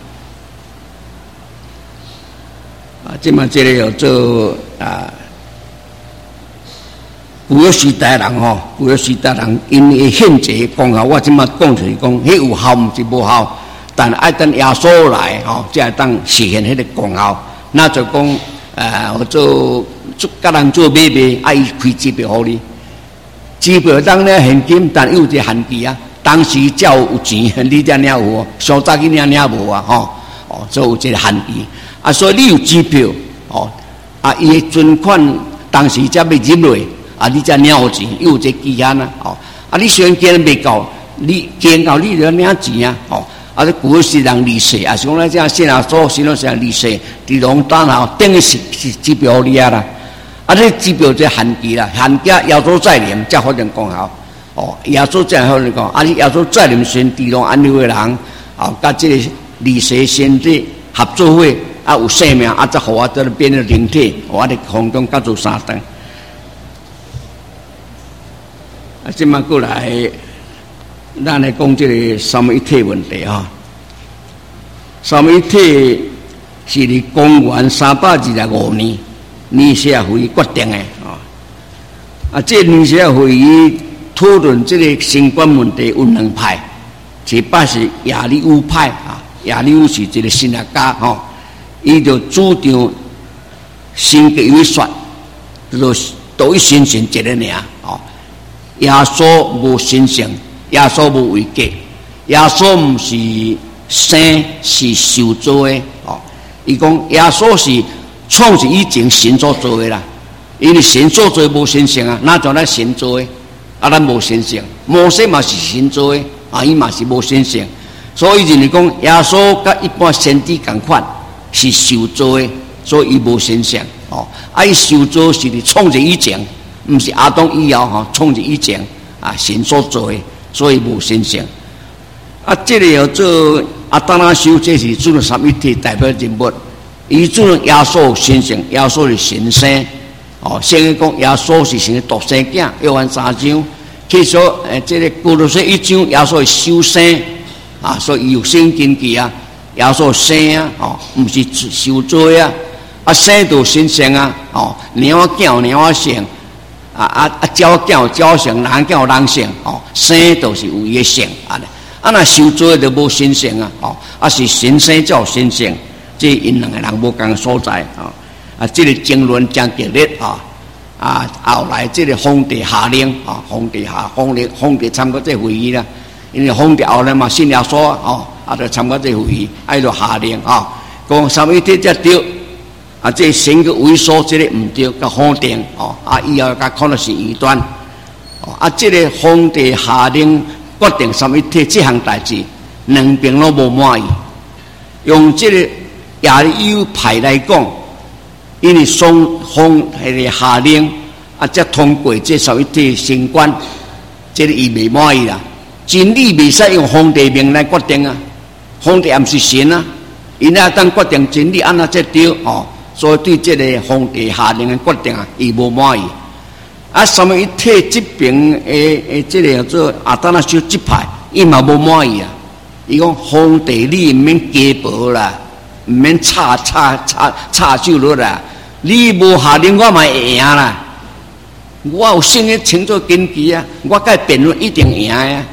啊，即嘛这个有做啊。古约时代人吼，古约时代人因为现这功效，我即马讲就是讲，迄有效毋是无效，但爱等耶稣来吼，才会当实现迄个功效。那就讲，呃，我做做甲人做买卖，爱开支票互你，支票当然现金，但有一个限期啊。当时才有钱，你才领有，上早起领领无啊，吼，哦，所以有一个限期啊。所以你有支票，哦，啊，伊的存款当时才要入落。啊！你才领有钱，有一个期限啊！哦，啊！你虽然见未够，你见够你就要领钱啊！哦，啊！这古时人利息啊，是讲咱这现在所形容成利息，伫拢当然等于是是支票你啊啦！啊！这支票这限期啦，限期要做再临才发生功效。哦，要做再好你讲，啊！你要做再临先伫拢安慰的人，哦，甲这个利息先这合作伙啊，有生命啊，则互我在变成灵体，我伫空中甲做三等。啊，即马过来，咱来讲这个三位一体问题啊。三位一体是伫公元三百二十五年尼西亚会议决定的啊。啊，这尼西亚会议讨论这个新冠问题有两派，一派是亚里乌派啊，亚里乌是一个神学家吼，伊就主张神嘅有说，就是独一神神一个尔哦。耶稣无神性，耶稣无位格，耶稣毋是生，是受造的哦。伊讲耶稣是创是以前神所做的啦，因为神所做无神性啊，哪像咱神做的啊？咱无神性，摩西嘛是神做的啊，伊嘛是无神性，所以认为讲耶稣甲一般先知共款是受造的，所以伊无神性哦。啊，伊受造是伫创是以前。毋是亚当以后吼，创立以前啊，神所做的，所以无神性。啊，这个叫做阿当那修，这是主了三一体代表人物。伊主了耶稣神性，耶稣是神生。哦，先个讲耶稣是神的独生囝，约翰三章。其实诶，这个哥罗西一章，耶稣是修生啊，所以有生根基啊。耶稣生啊，哦，毋是受造啊。啊，生就神性啊，哦，鸟仔叫鸟仔性。啊啊啊！鸟叫鸟性，人叫人性哦，生都是有伊个性安尼。啊，那受造就无神性啊，哦，啊是神生才有神性，这因两个人无共所在啊。啊，这个争论真激烈啊！啊，后来这个皇帝下令啊，皇帝下皇帝皇帝参加这会议啦，因为皇帝后来嘛信耶稣哦，啊就参加这会议，啊就下令啊，讲三位一体才对。啊，这神个萎缩，这个唔对，甲否定哦。啊，以后甲可能是异端哦。啊，这个皇帝下令决定三位一体这项代志，两边都无满意。用这个亚里乌派来讲，因为双方迄个下令啊，才通过这三位一体新冠，这个伊未满意啦。真理未使用皇帝命来决定啊，皇帝也唔是神啊，因那当决定真理，安那才对哦。所以对这个皇帝下令的决定啊，伊无满意。啊，三位一体这边诶诶，这个叫做阿当那修这派，伊嘛无满意啊。伊讲皇帝你毋免加薄啦，毋免插插插插手落啦。你无下令，我嘛会赢啦。我有信的清楚根基啊，我甲辩论一定赢啊。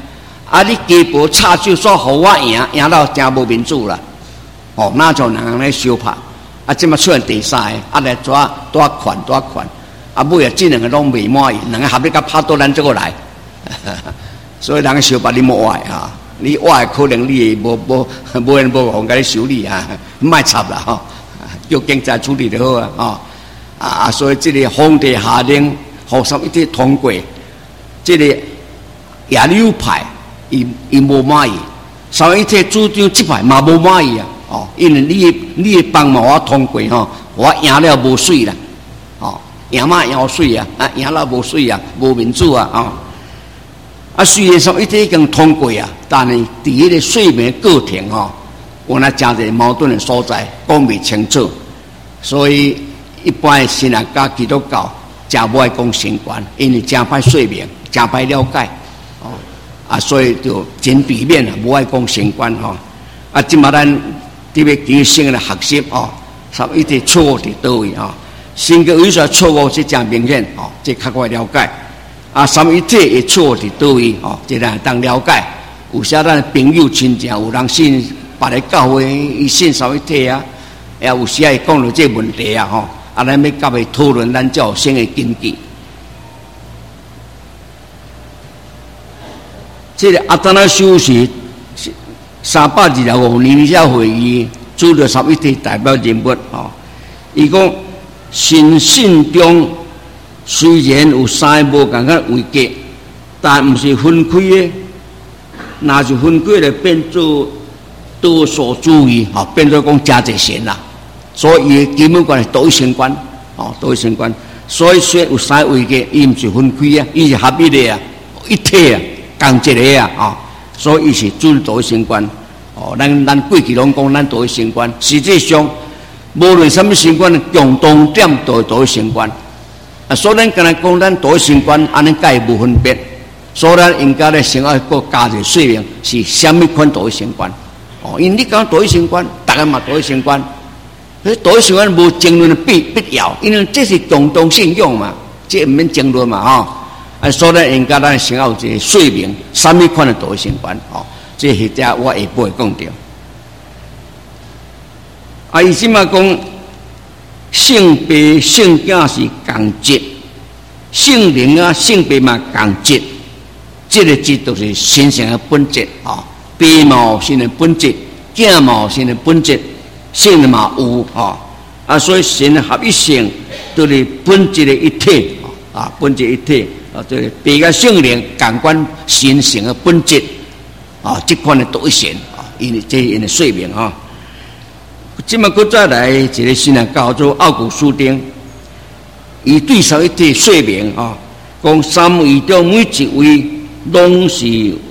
啊，你家婆插手说互我赢，赢到真无民主啦。哦，那种人安尼相拍，啊，即马出现第三个，啊来抓多款多款，啊尾啊这两个拢未满意，两个合力甲拍倒咱这个来，所以人个相拍你莫坏啊，你坏可能你无无无人无互甲你修理啊，莫插啦吼，叫警察处理就好啊，哦啊啊，所以这个皇帝下令，互三一体通过，这个野柳派。伊伊无满意，三一体主张即排嘛无满意啊！哦，因为你你帮忙我通过吼，我赢了无水啦，哦，赢嘛赢水啊，啊赢了无水啊，无民主啊，哦，啊虽然三一体已经通过啊，但是伫迄个睡眠过程吼，有那真侪矛盾的所在，讲未清楚，所以一般的信仰家基督教真无爱讲神观，因为真歹睡眠，真歹了解。啊，所以就真避免啊，无爱讲神观吼。啊，即马咱特别提升的学习哦，三一体错误伫倒位啊？神个为啥错误是真明显哦？这较快了解。啊，三一体的错误伫倒位哦？这咱当了解。有些咱朋友亲戚有人信别个教会伊信三一体啊，也有时会讲到这问题啊吼。啊，咱要甲伊讨论，咱才有新的根据。这个阿达那修士三百二十五年下会议，主要三一体代表人物哦。伊讲信信中虽然有三个无共个位格，但毋是分开的。若是分开了，变做多数主义，吼、哦，变做讲加济神啦。所以伊基本观是多一神观，哦，多一神观。所以虽然有三个位格，伊毋是分开啊，伊是合一的啊，一体啊。共一个啊，哦，所以伊是准多一神观。哦，咱咱过去拢讲咱多一神观，实际上无论什么神观，共同点都多一神观。啊，所以咱刚才讲咱多一神观，安尼介无分别。所以咱应该咧先要搁加一说明是虾米款多一神观。哦，因为你讲多一神观，大家嘛多一神观，所以多一神观无争论的必必要，因为这是共同信仰嘛，这毋免争论嘛，吼、哦。啊，所以咱应该咱先要有一个说明，什么款的多一神观哦？这迄只我下晡会讲到。啊，伊即马讲性别性格是共质，性灵啊性别嘛共质，这个质就是神性的本质啊。白毛神的本质，假毛神的本质，性的嘛有啊。啊，所以神的合一性都是本质的一体啊，本质一体。啊，对，别个圣灵感官神性的本质啊，这款的多一神啊，因为这因的说明啊。这么佫再来一个新的叫做奥古斯丁，伊对上一体说明啊，讲三位中每一位拢是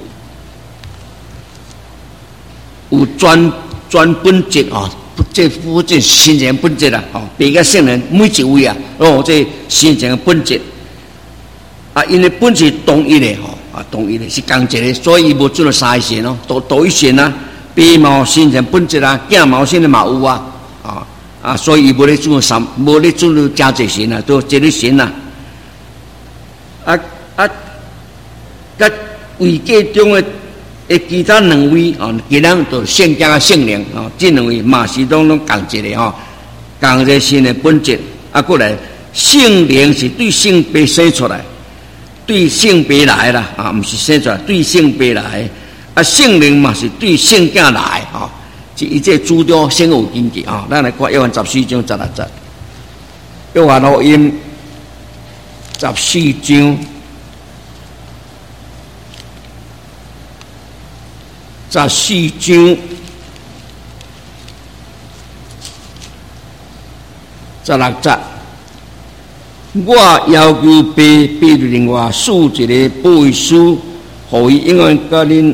有专专本质啊，这不这神性本质啦，哦，别个圣人每一位啊，哦，这神性的本质。啊，因为本是同一的吼，啊，同一的是共一的，所以无做了三神咯，多多一神啊，白毛神性本质啊，假毛神的嘛有啊，啊啊，所以无咧做三，无咧做了加一神啊，都一个神啊，啊啊，甲位格中的诶其他两位啊，其他都圣家圣灵啊，这两位嘛是拢拢共一个吼，共一个神的本质啊，过来圣灵是对性别生出来。对性别来啦，啊，不是生出来，对性别来，啊，圣灵嘛是对性格来，啊，这一切主张先有根据啊。咱来看约翰十四章十六节，约翰福音十四章十四章十六节。我要求爸爸另外赐一个保惠师，互伊永远甲恁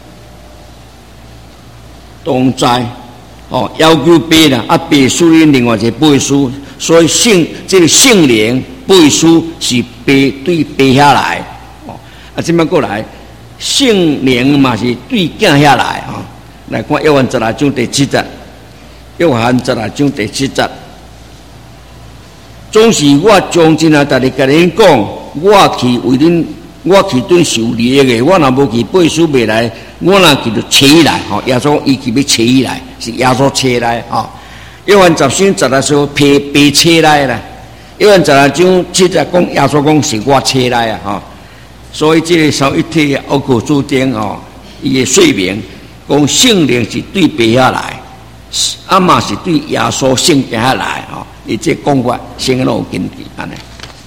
同在。哦，要求爸啦，啊，爸赐恁另外一个保惠师，所以圣这个圣灵保惠师是爸对爸遐来。哦，啊，这么过来，圣灵嘛是对囝遐来啊。来看约翰十六章第七节，约翰十六章第七节。总是我将真啊，逐日甲恁讲，我去为恁我去对受礼个，我若无去背书未来，我若去就切起来，吼，耶稣伊去要切起来，是耶稣切来，吼。约翰十三十来说，被被切来啦。约翰十来章七十讲，耶稣讲是我切来啊，吼。所以这个三一体奥古注定吼，伊个说明讲圣灵是对爸下来。啊嘛是对耶稣圣经下来吼，伊这讲法先有根据安尼。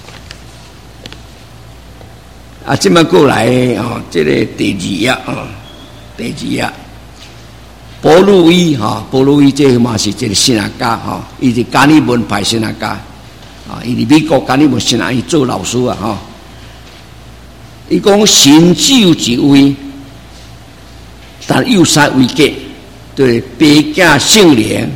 啊，即摆过来哦，这个第二页哦，第二页，保禄伊哈，保禄伊这嘛是这个神学家哈，伊是加利文派神学家啊，伊伫美国加利文神学伊做老师啊哈。伊讲神只有一位，但有三位格。对，爸囝圣灵，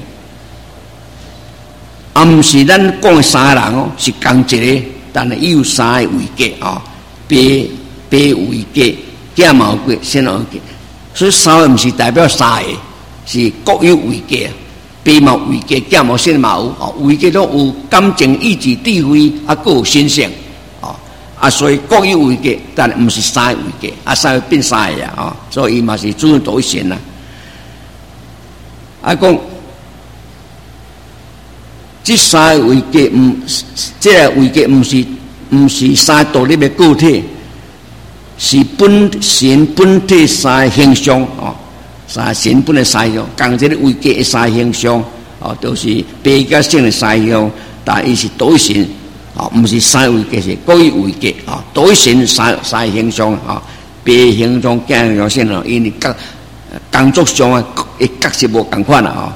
啊，毋是咱讲的三个人哦，是同一个，但是有三个位格哦，爸爸位格，囝嘛有格，圣灵有格，所以三个毋是代表三个，是各有位格，爸嘛有位格，囝嘛圣嘛有哦，位格都有感情、意志、智慧，啊，各有神性哦，啊，所以各有位格，但毋是三个位格，啊，三个变三个啊，哦，所以伊嘛是主要独一神啦。啊，讲这三个位格，唔，这个位格唔是唔是三独立的个体，是本神本体三个形象哦，三神本的三样，讲这个位格的三形象哦，都是爸甲圣的三样，但伊是独一神哦，唔是三位格，是各一位格啊，独一神三三形象啊，爸形象、囝形象、圣象，因为各工作上啊。伊角色无共款啦吼，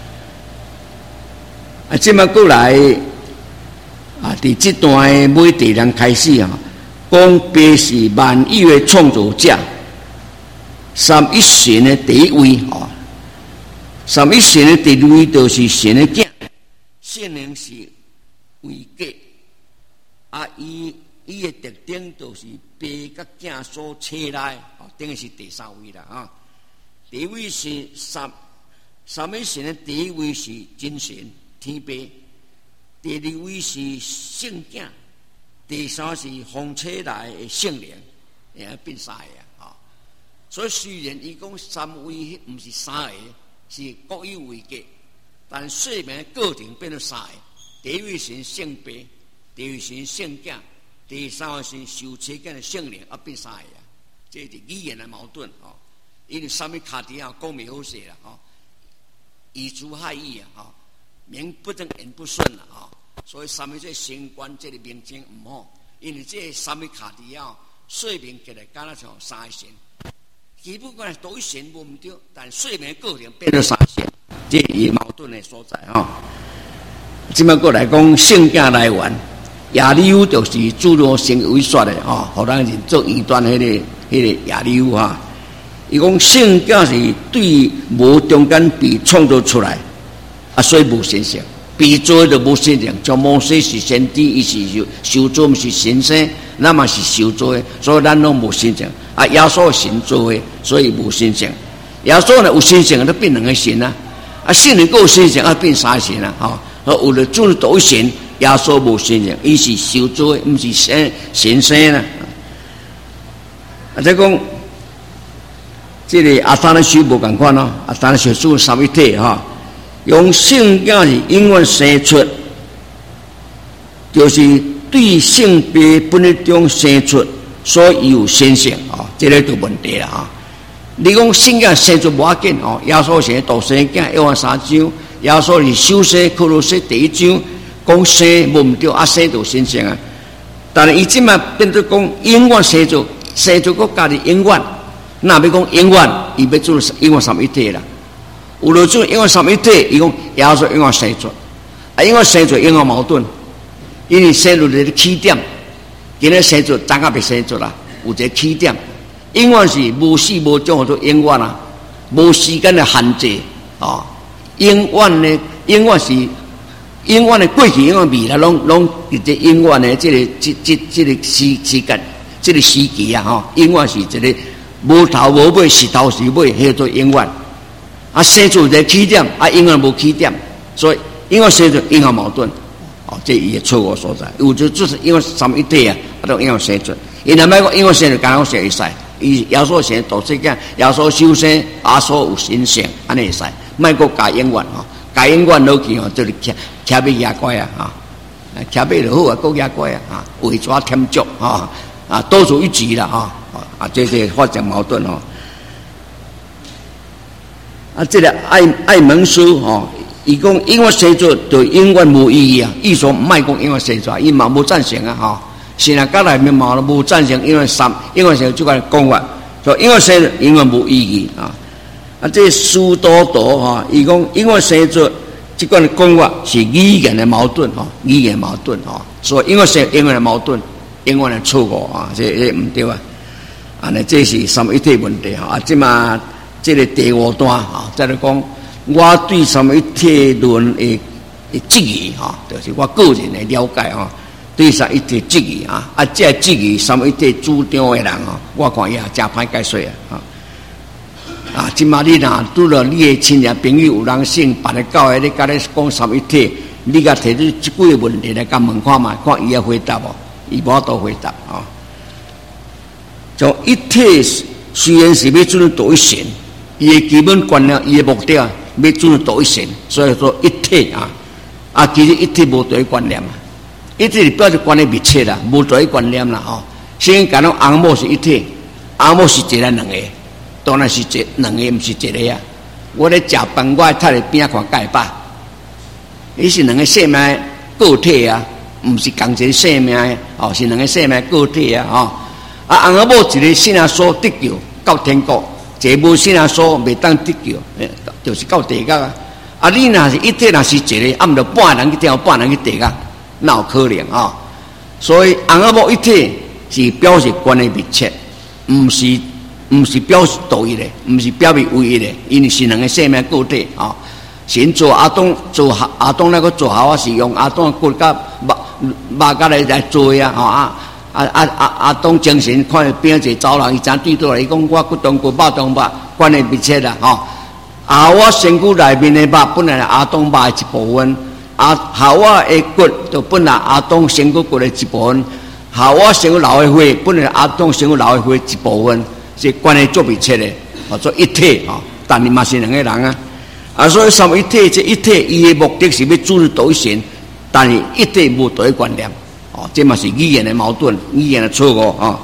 啊，即摆过来啊，伫即段的每地人开始啊，讲爸是万有的创造者，三一神的第一位吼，三一神的第一位就是神的囝，圣灵是位格，啊，伊伊的特点就是爸甲囝所切来，哦，等于是第三位啦啊。第一位是三三位神的第一位是真神天父，第二位是圣囝，第三是风吹来的圣灵，也变三个啊。所以虽然伊讲三位毋是三个，是各有位格，但说明过程变成三个。第一位是圣父，第二是圣囝，第三位是受切间的圣灵，啊变三个啊。这是语言的矛盾啊。因为上面卡底下讲没好写了哈，以足害意啊哈，名不正言不顺了啊，所以上面这神官这个名称唔好，因为这上面卡底下说明起来，敢若像三神，基本上都神无唔对，但说明个人变成三神，这是矛盾的所在哈。今麦过来讲圣经来源，亚利乌就是主罗神为说的啊，好让人做异端迄个迄个亚利乌哈。伊讲圣经是对无中间被创造出来，啊，所以无神性，被做就无神性。像摩西是先知，伊是受受做，是神生，那么是受做的，所以咱拢无神性。啊，耶稣神做的，所以无神性。耶稣呢有神性，都变两个神啊。啊，圣灵有神性，啊变三神啊。吼、哦，有了主独一神，耶稣无神性，伊是受做的，毋是神神生啊。啊，再讲。这个阿三的书无共款咯，阿三的书三一体哈，用圣经是永远生出，就是对性别本质中生出所有神性啊，这个就问题啦哈。你讲圣经生出无要紧哦，耶稣是道生囝，约翰三章，耶稣是修生，克罗西第一章讲生无唔对，啊生就神性啊，但是伊即卖变做讲永远生出，生出国家的永远。那要讲永远，伊要做永远三一体啦。有了做永远三一体，伊讲耶稣永远生出，啊永远生出永远矛盾，因为生出的起点，今日生出怎个别生出啦？有一个起点，永远是无死无终，做永远啊，无时间的限制啊。永远呢，永远是永远的过去，永远未来，拢拢伫这永远的这个这这这个时时间，这个时期啊，吼，永远是一个。无头无尾，是头是尾，迄做永远。啊，生出一个起点，啊，永远无起点，所以永远生出永远矛盾。哦，这伊个错误所在。有就就是因为三一体啊，啊，都永远生出。 因若莫讲因为生就讲讲生会使，伊耶稣生大世界，耶稣修生，阿稣有神性，安尼会使，莫讲加永远吼，加永远落去吼，就是徛徛要牙乖啊哈，徛要就好啊，够牙乖啊哈，为抓添足哈啊，多数一级啦哈啊，这这发展矛盾哦。啊，这个爱爱蒙书吼，伊讲永远生做就永远无意义啊，意思莫讲永远生做，伊嘛无赞成啊吼。现在家内面嘛无赞成永远三永远生即个讲法，就永远生永远无意义啊。啊，这苏多多吼，伊讲永远生做即个讲法是语言的矛盾吼，语言矛盾吼，所以永远生永远的矛盾，永远的错误啊，这这毋对啊。啊，那这是三位一体问题吼，啊，即嘛。这个第五段啊，再来讲，我对三位一体论的的质疑哈，就是我个人的了解哈，对三位一体质疑啊，啊，这质疑三位一体主张的人啊，我看也真歹解说啊。啊，今嘛你若拄了你的亲戚朋友有人信别的教的，你甲你讲三位一体，你甲提出即几个问题来甲问看嘛，看伊要回答无？伊无多回答啊。就一体虽然是要做到一神。伊的基本观念，伊的目的啊，要做到一神，所以说一体啊，啊，其实一体无对观念啊，一体表示关系密切啦，无对观念啦吼。先讲到红某是一体，红某是一个两个，当然是一两个，毋是一个啊。我咧食饭，我睇咧边仔看介饱，伊是两个生命个体啊，毋是同一个生命哦，是两个生命个体啊吼。啊，红某一个信啊所得救到天国。这无信啊，说未当得救，就是到地狱啊！啊，你若是一体，若是一个，啊，毋着半人去跳，半人去地狱，哪有可能啊？所以红某一体是表示关系密切，毋是毋是表示独一的，毋是表示唯一的，因为是两个生命个体啊。先做阿东做阿东那个做好啊，是用阿东骨甲肉肉甲来来做啊，吼啊。啊啊啊啊！当精神看边一个走人，伊怎对倒来？伊讲我骨当骨，肉当肉，关系密切啦，吼。啊，我身躯内面的肉本来是阿东肉的一部分，啊，下我的骨就本来阿东身躯骨的一部分，下我身躯流的血本来是阿东身躯流的血一部分，是关系足密切的，叫做一体吼。但是嘛是两个人啊，啊，所以三位一体这一体，伊的目的是要主导一神，但是一体无对观念。哦，这嘛是语言的矛盾，语言的错误啊！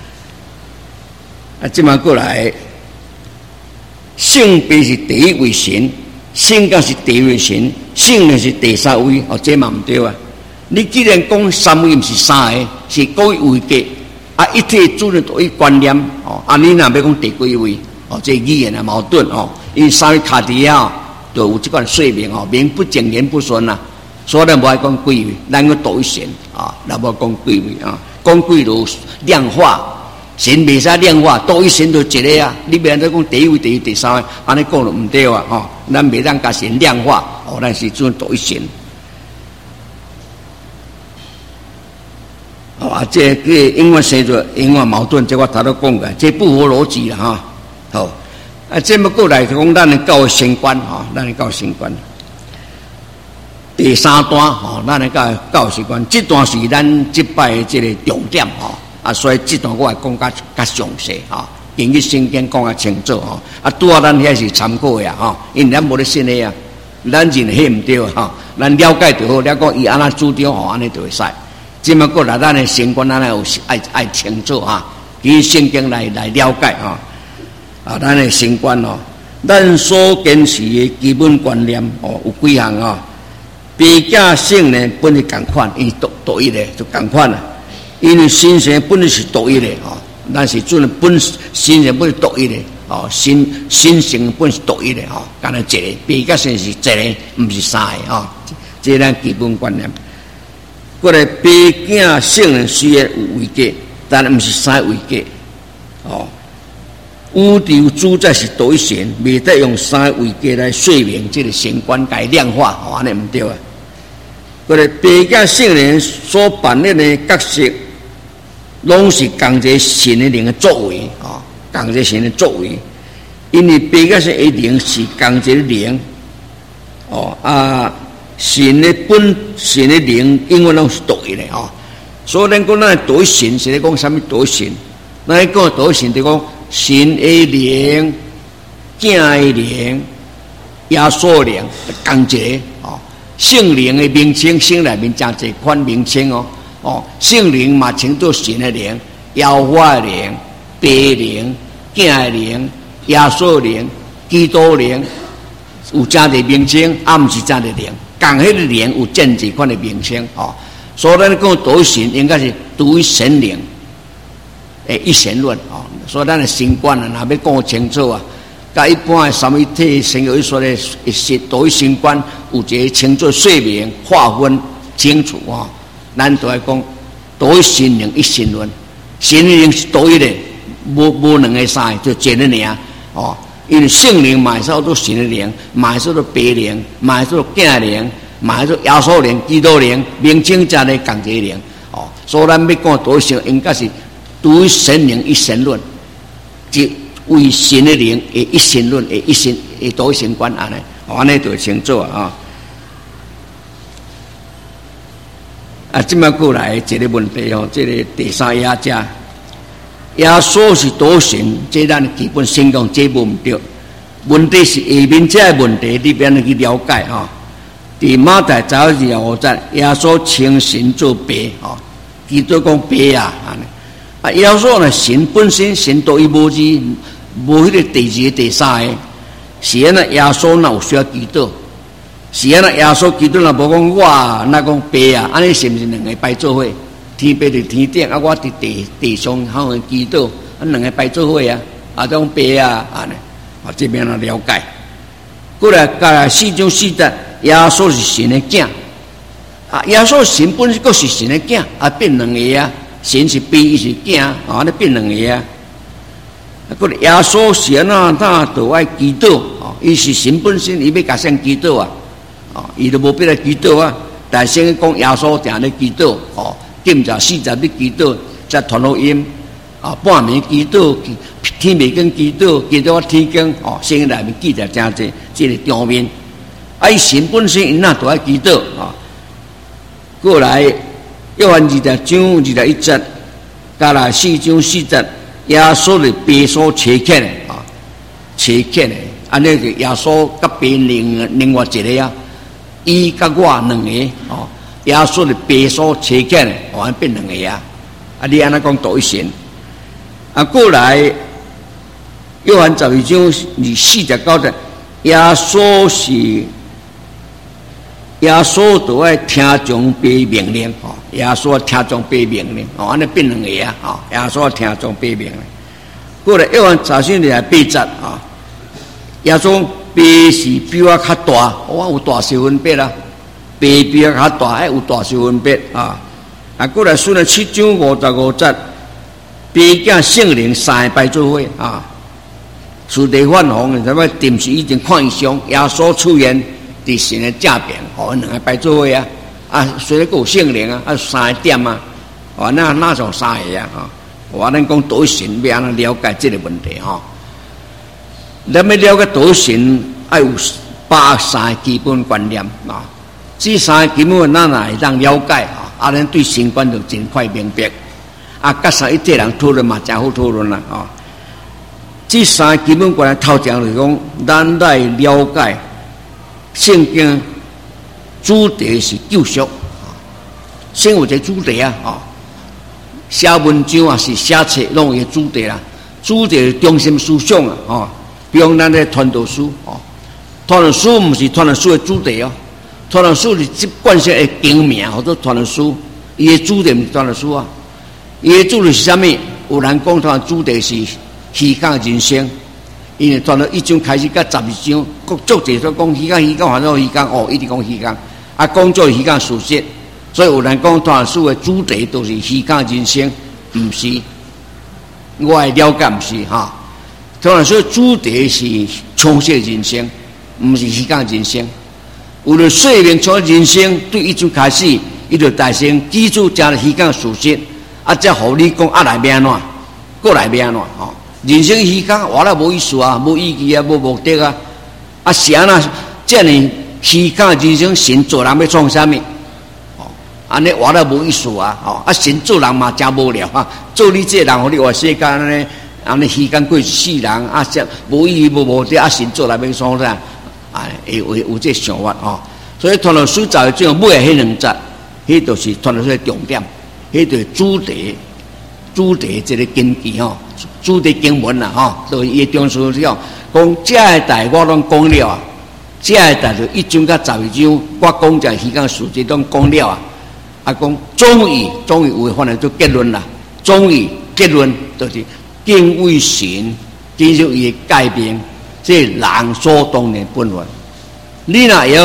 啊，这嘛过来，性别是第一位神，性格是第二位神，性呢是第三位，哦，这嘛唔对啊！你既然讲三位唔是三个，是各一位格，啊，一体主的独一观念，哦，啊，你若要讲第几位，哦，这语言的矛盾哦，因为三位卡底啊，就有这款说明哦，名不正言不顺啊。所以咱无爱讲几位，咱个独一神啊，咱无讲几位啊，讲几路量化，神袂使量化，独一神就一个啊。你别再讲第一位、第二、第三位，安尼讲就唔对啊，吼，咱袂当甲神量化，哦，咱是做独一神。哦啊，这个永远生做永远矛盾，这我头都讲个，这不合逻辑啦，哈。好，啊，这么过来讲，咱的教神观哈，咱的教神观。第三段吼，咱来教教习惯，这段是咱这摆这个重点吼，啊，所以这段我会讲较较详细吼，根据圣经讲较清楚吼，啊，拄啊，咱遐是参考呀吼，因为咱无咧信的啊，咱认迄唔对吼，咱了解就好，了解伊安那主张吼，安尼就会使。这么过来，咱的神观咱有爱爱清楚哈，以圣经来来了解吼，啊，咱的神观哦，咱所坚持的基本观念哦，有几项哦。爸囝性呢本是共款，伊独独一的就共款啦。因为神性本来是独一的吼，咱是准本神性本是独一的哦，神神性本是独一的吼，干那一个爸囝性是一个，毋是三个吼，这咱基本观念。过来爸囝性呢虽然有位格，但毋是三位格哦。宇宙主宰是独一神，未得用三位格来说明这个神观改量化，哦，安尼唔对啊。过来，爸囝圣灵所扮演的角色，拢是同一个神的灵的作为，哦，同一个神的作为。因为爸囝圣的灵是同一个灵，哦啊，神的本神的灵，永远拢是独一的哦。 所以咱讲咱道神是咧讲什么道神？咱讲道神就讲神的灵、囝的灵、耶稣灵，同一个哦。圣灵的名称，圣内面真侪款名称哦。哦，圣灵嘛称作神的灵、耶和华的灵、爸灵、囝的灵、耶稣灵、基督灵，有真侪名称，啊，毋是真侪灵。讲迄个灵有真侪款的名称哦。所以咱讲道神应该是独一神灵，诶，一神论哦。所以咱的神观啊，若要讲清楚啊，甲一般的三位一体神有一说的是道一神观，有一个清楚说明划分清楚啊、哦。咱都爱讲道一神灵一神论，神灵是独一的，无无两个三个，就一个尔哦。因为圣灵嘛，是做神的灵，嘛是做爸灵，嘛是做囝灵。嘛是耶稣灵、基督灵，名称加咧共一个灵哦。所以咱要讲道神，应该是独一神灵一神论，即为神的灵的一神论的一神的道神观安尼，安尼就清楚啊。啊，即摆过来一个问题哦，这个第三页只耶稣是道神，这咱基本先讲这无唔对。问题是下面这个问题，你免去了解哈。伫马太十二章五节，耶稣称神做爸吼，基督讲爸啊，啊，耶稣呢神本身神独一无二，无迄个第二个第三个，是安那耶稣哪有需要基督？是安那耶稣基督若无讲我，那讲爸啊，安尼是毋是两个摆做伙？天爸伫天顶，啊，我伫地地上，好像基督，啊，两个摆做伙啊，啊，种爸啊，安尼，啊，这边啊了解。过来，过来四章四节。耶稣是神的囝，啊！耶稣神本身佫是神的囝，啊，变两个啊！神是爸，伊是囝，啊，安尼变两个啊！啊，佫耶稣是安那那就爱基督，哦，伊是神本身，伊要甲上基督啊，哦，伊都无必要基督啊！但先讲耶稣定咧基督，哦，今朝四十的基督，才传福音，啊，半暝基督，天未跟基督，基督天光，哦，圣经内面记载真济，即个场面。啊！神本身因那都爱基督啊。过来，约翰二十章二十一节，加来四章四节，耶稣的爸所切开的啊，切开的，安尼个耶稣甲爸另另外一个啊，伊甲我两个哦，耶稣的爸所切开的，完变两个啊。啊，你安那讲道一神？啊，过来，约翰十二章二四节九节，耶稣是。耶稣都爱听从爸命令，吼！耶稣听从爸命令，哦，安尼变两个啊，吼！耶稣听从爸命令。过来，约翰十三日八节啊，耶稣爸是比我较大，我有大小分别啦。爸比我较大，还有大小分别啊。啊，过来顺了七章五十五节，爸囝圣灵三个摆做伙啊。此地泛红，什么电视已经看上耶稣出现。伫神的正边，哦，两个摆做伙啊，啊，虽然有圣灵啊，啊，三个点啊，哦，那那种三个啊，哈，我咱讲道神要安怎了解这个问题哈？咱要了解道神，要有八三个基本观念啊，这三个基本咱来让了解啊，啊，咱对神观就真快明白，啊，甲三一体人讨论嘛，真好讨论啦，啊，这三个基本观念头前就是讲，咱来了解。圣经主题是救赎，先有一个主题啊，哦，写文章啊是写册，拢有主题啦。主题中心思想啊，哦，比如咱咧传道书，哦，传道书毋是传道书的主题哦，传道书是习惯性的经名或者传道书，伊的主题毋是传道书啊，伊的主题是啥物？有人讲他主题是虚假人生。因为传到一章开始到十二章，各作者都讲虚假虚假，反正虚假哦，一直讲虚假，啊，讲做虚假事实，所以有人讲传书的主题都是虚假人生，毋是，我的了解毋是哈。传书主题是充实人生，毋是虚假人生。为了说明充实人生，对一章开始，伊就大先基础加了虚假事实，啊，才互你讲啊来要安怎，过来要安怎吼。人生虚假，活了无意思啊，无意义啊，无目的啊。啊，是安那，这样虚假人生，神做人要创啥物？哦， 安尼活了无意思啊！吼、哦，啊神做人嘛真无聊啊！做你这人，互你活世间安尼，安尼时间过一世人啊，这无意义无目的啊，神做来要创啥？啊，有有有这想法吼、哦。所以传道书找这种尾迄两节，迄就是传道书的重点，迄就是主题，主题这个根基吼，主题经文啦吼，都伊中书这样讲，这个代我拢讲了啊，这个代就一章到十二章，我讲在时间数字拢讲了啊。啊，讲终于，终于有反正就结论啦。终于结论就是敬畏神，继续伊改变，这人所当然本分。你若要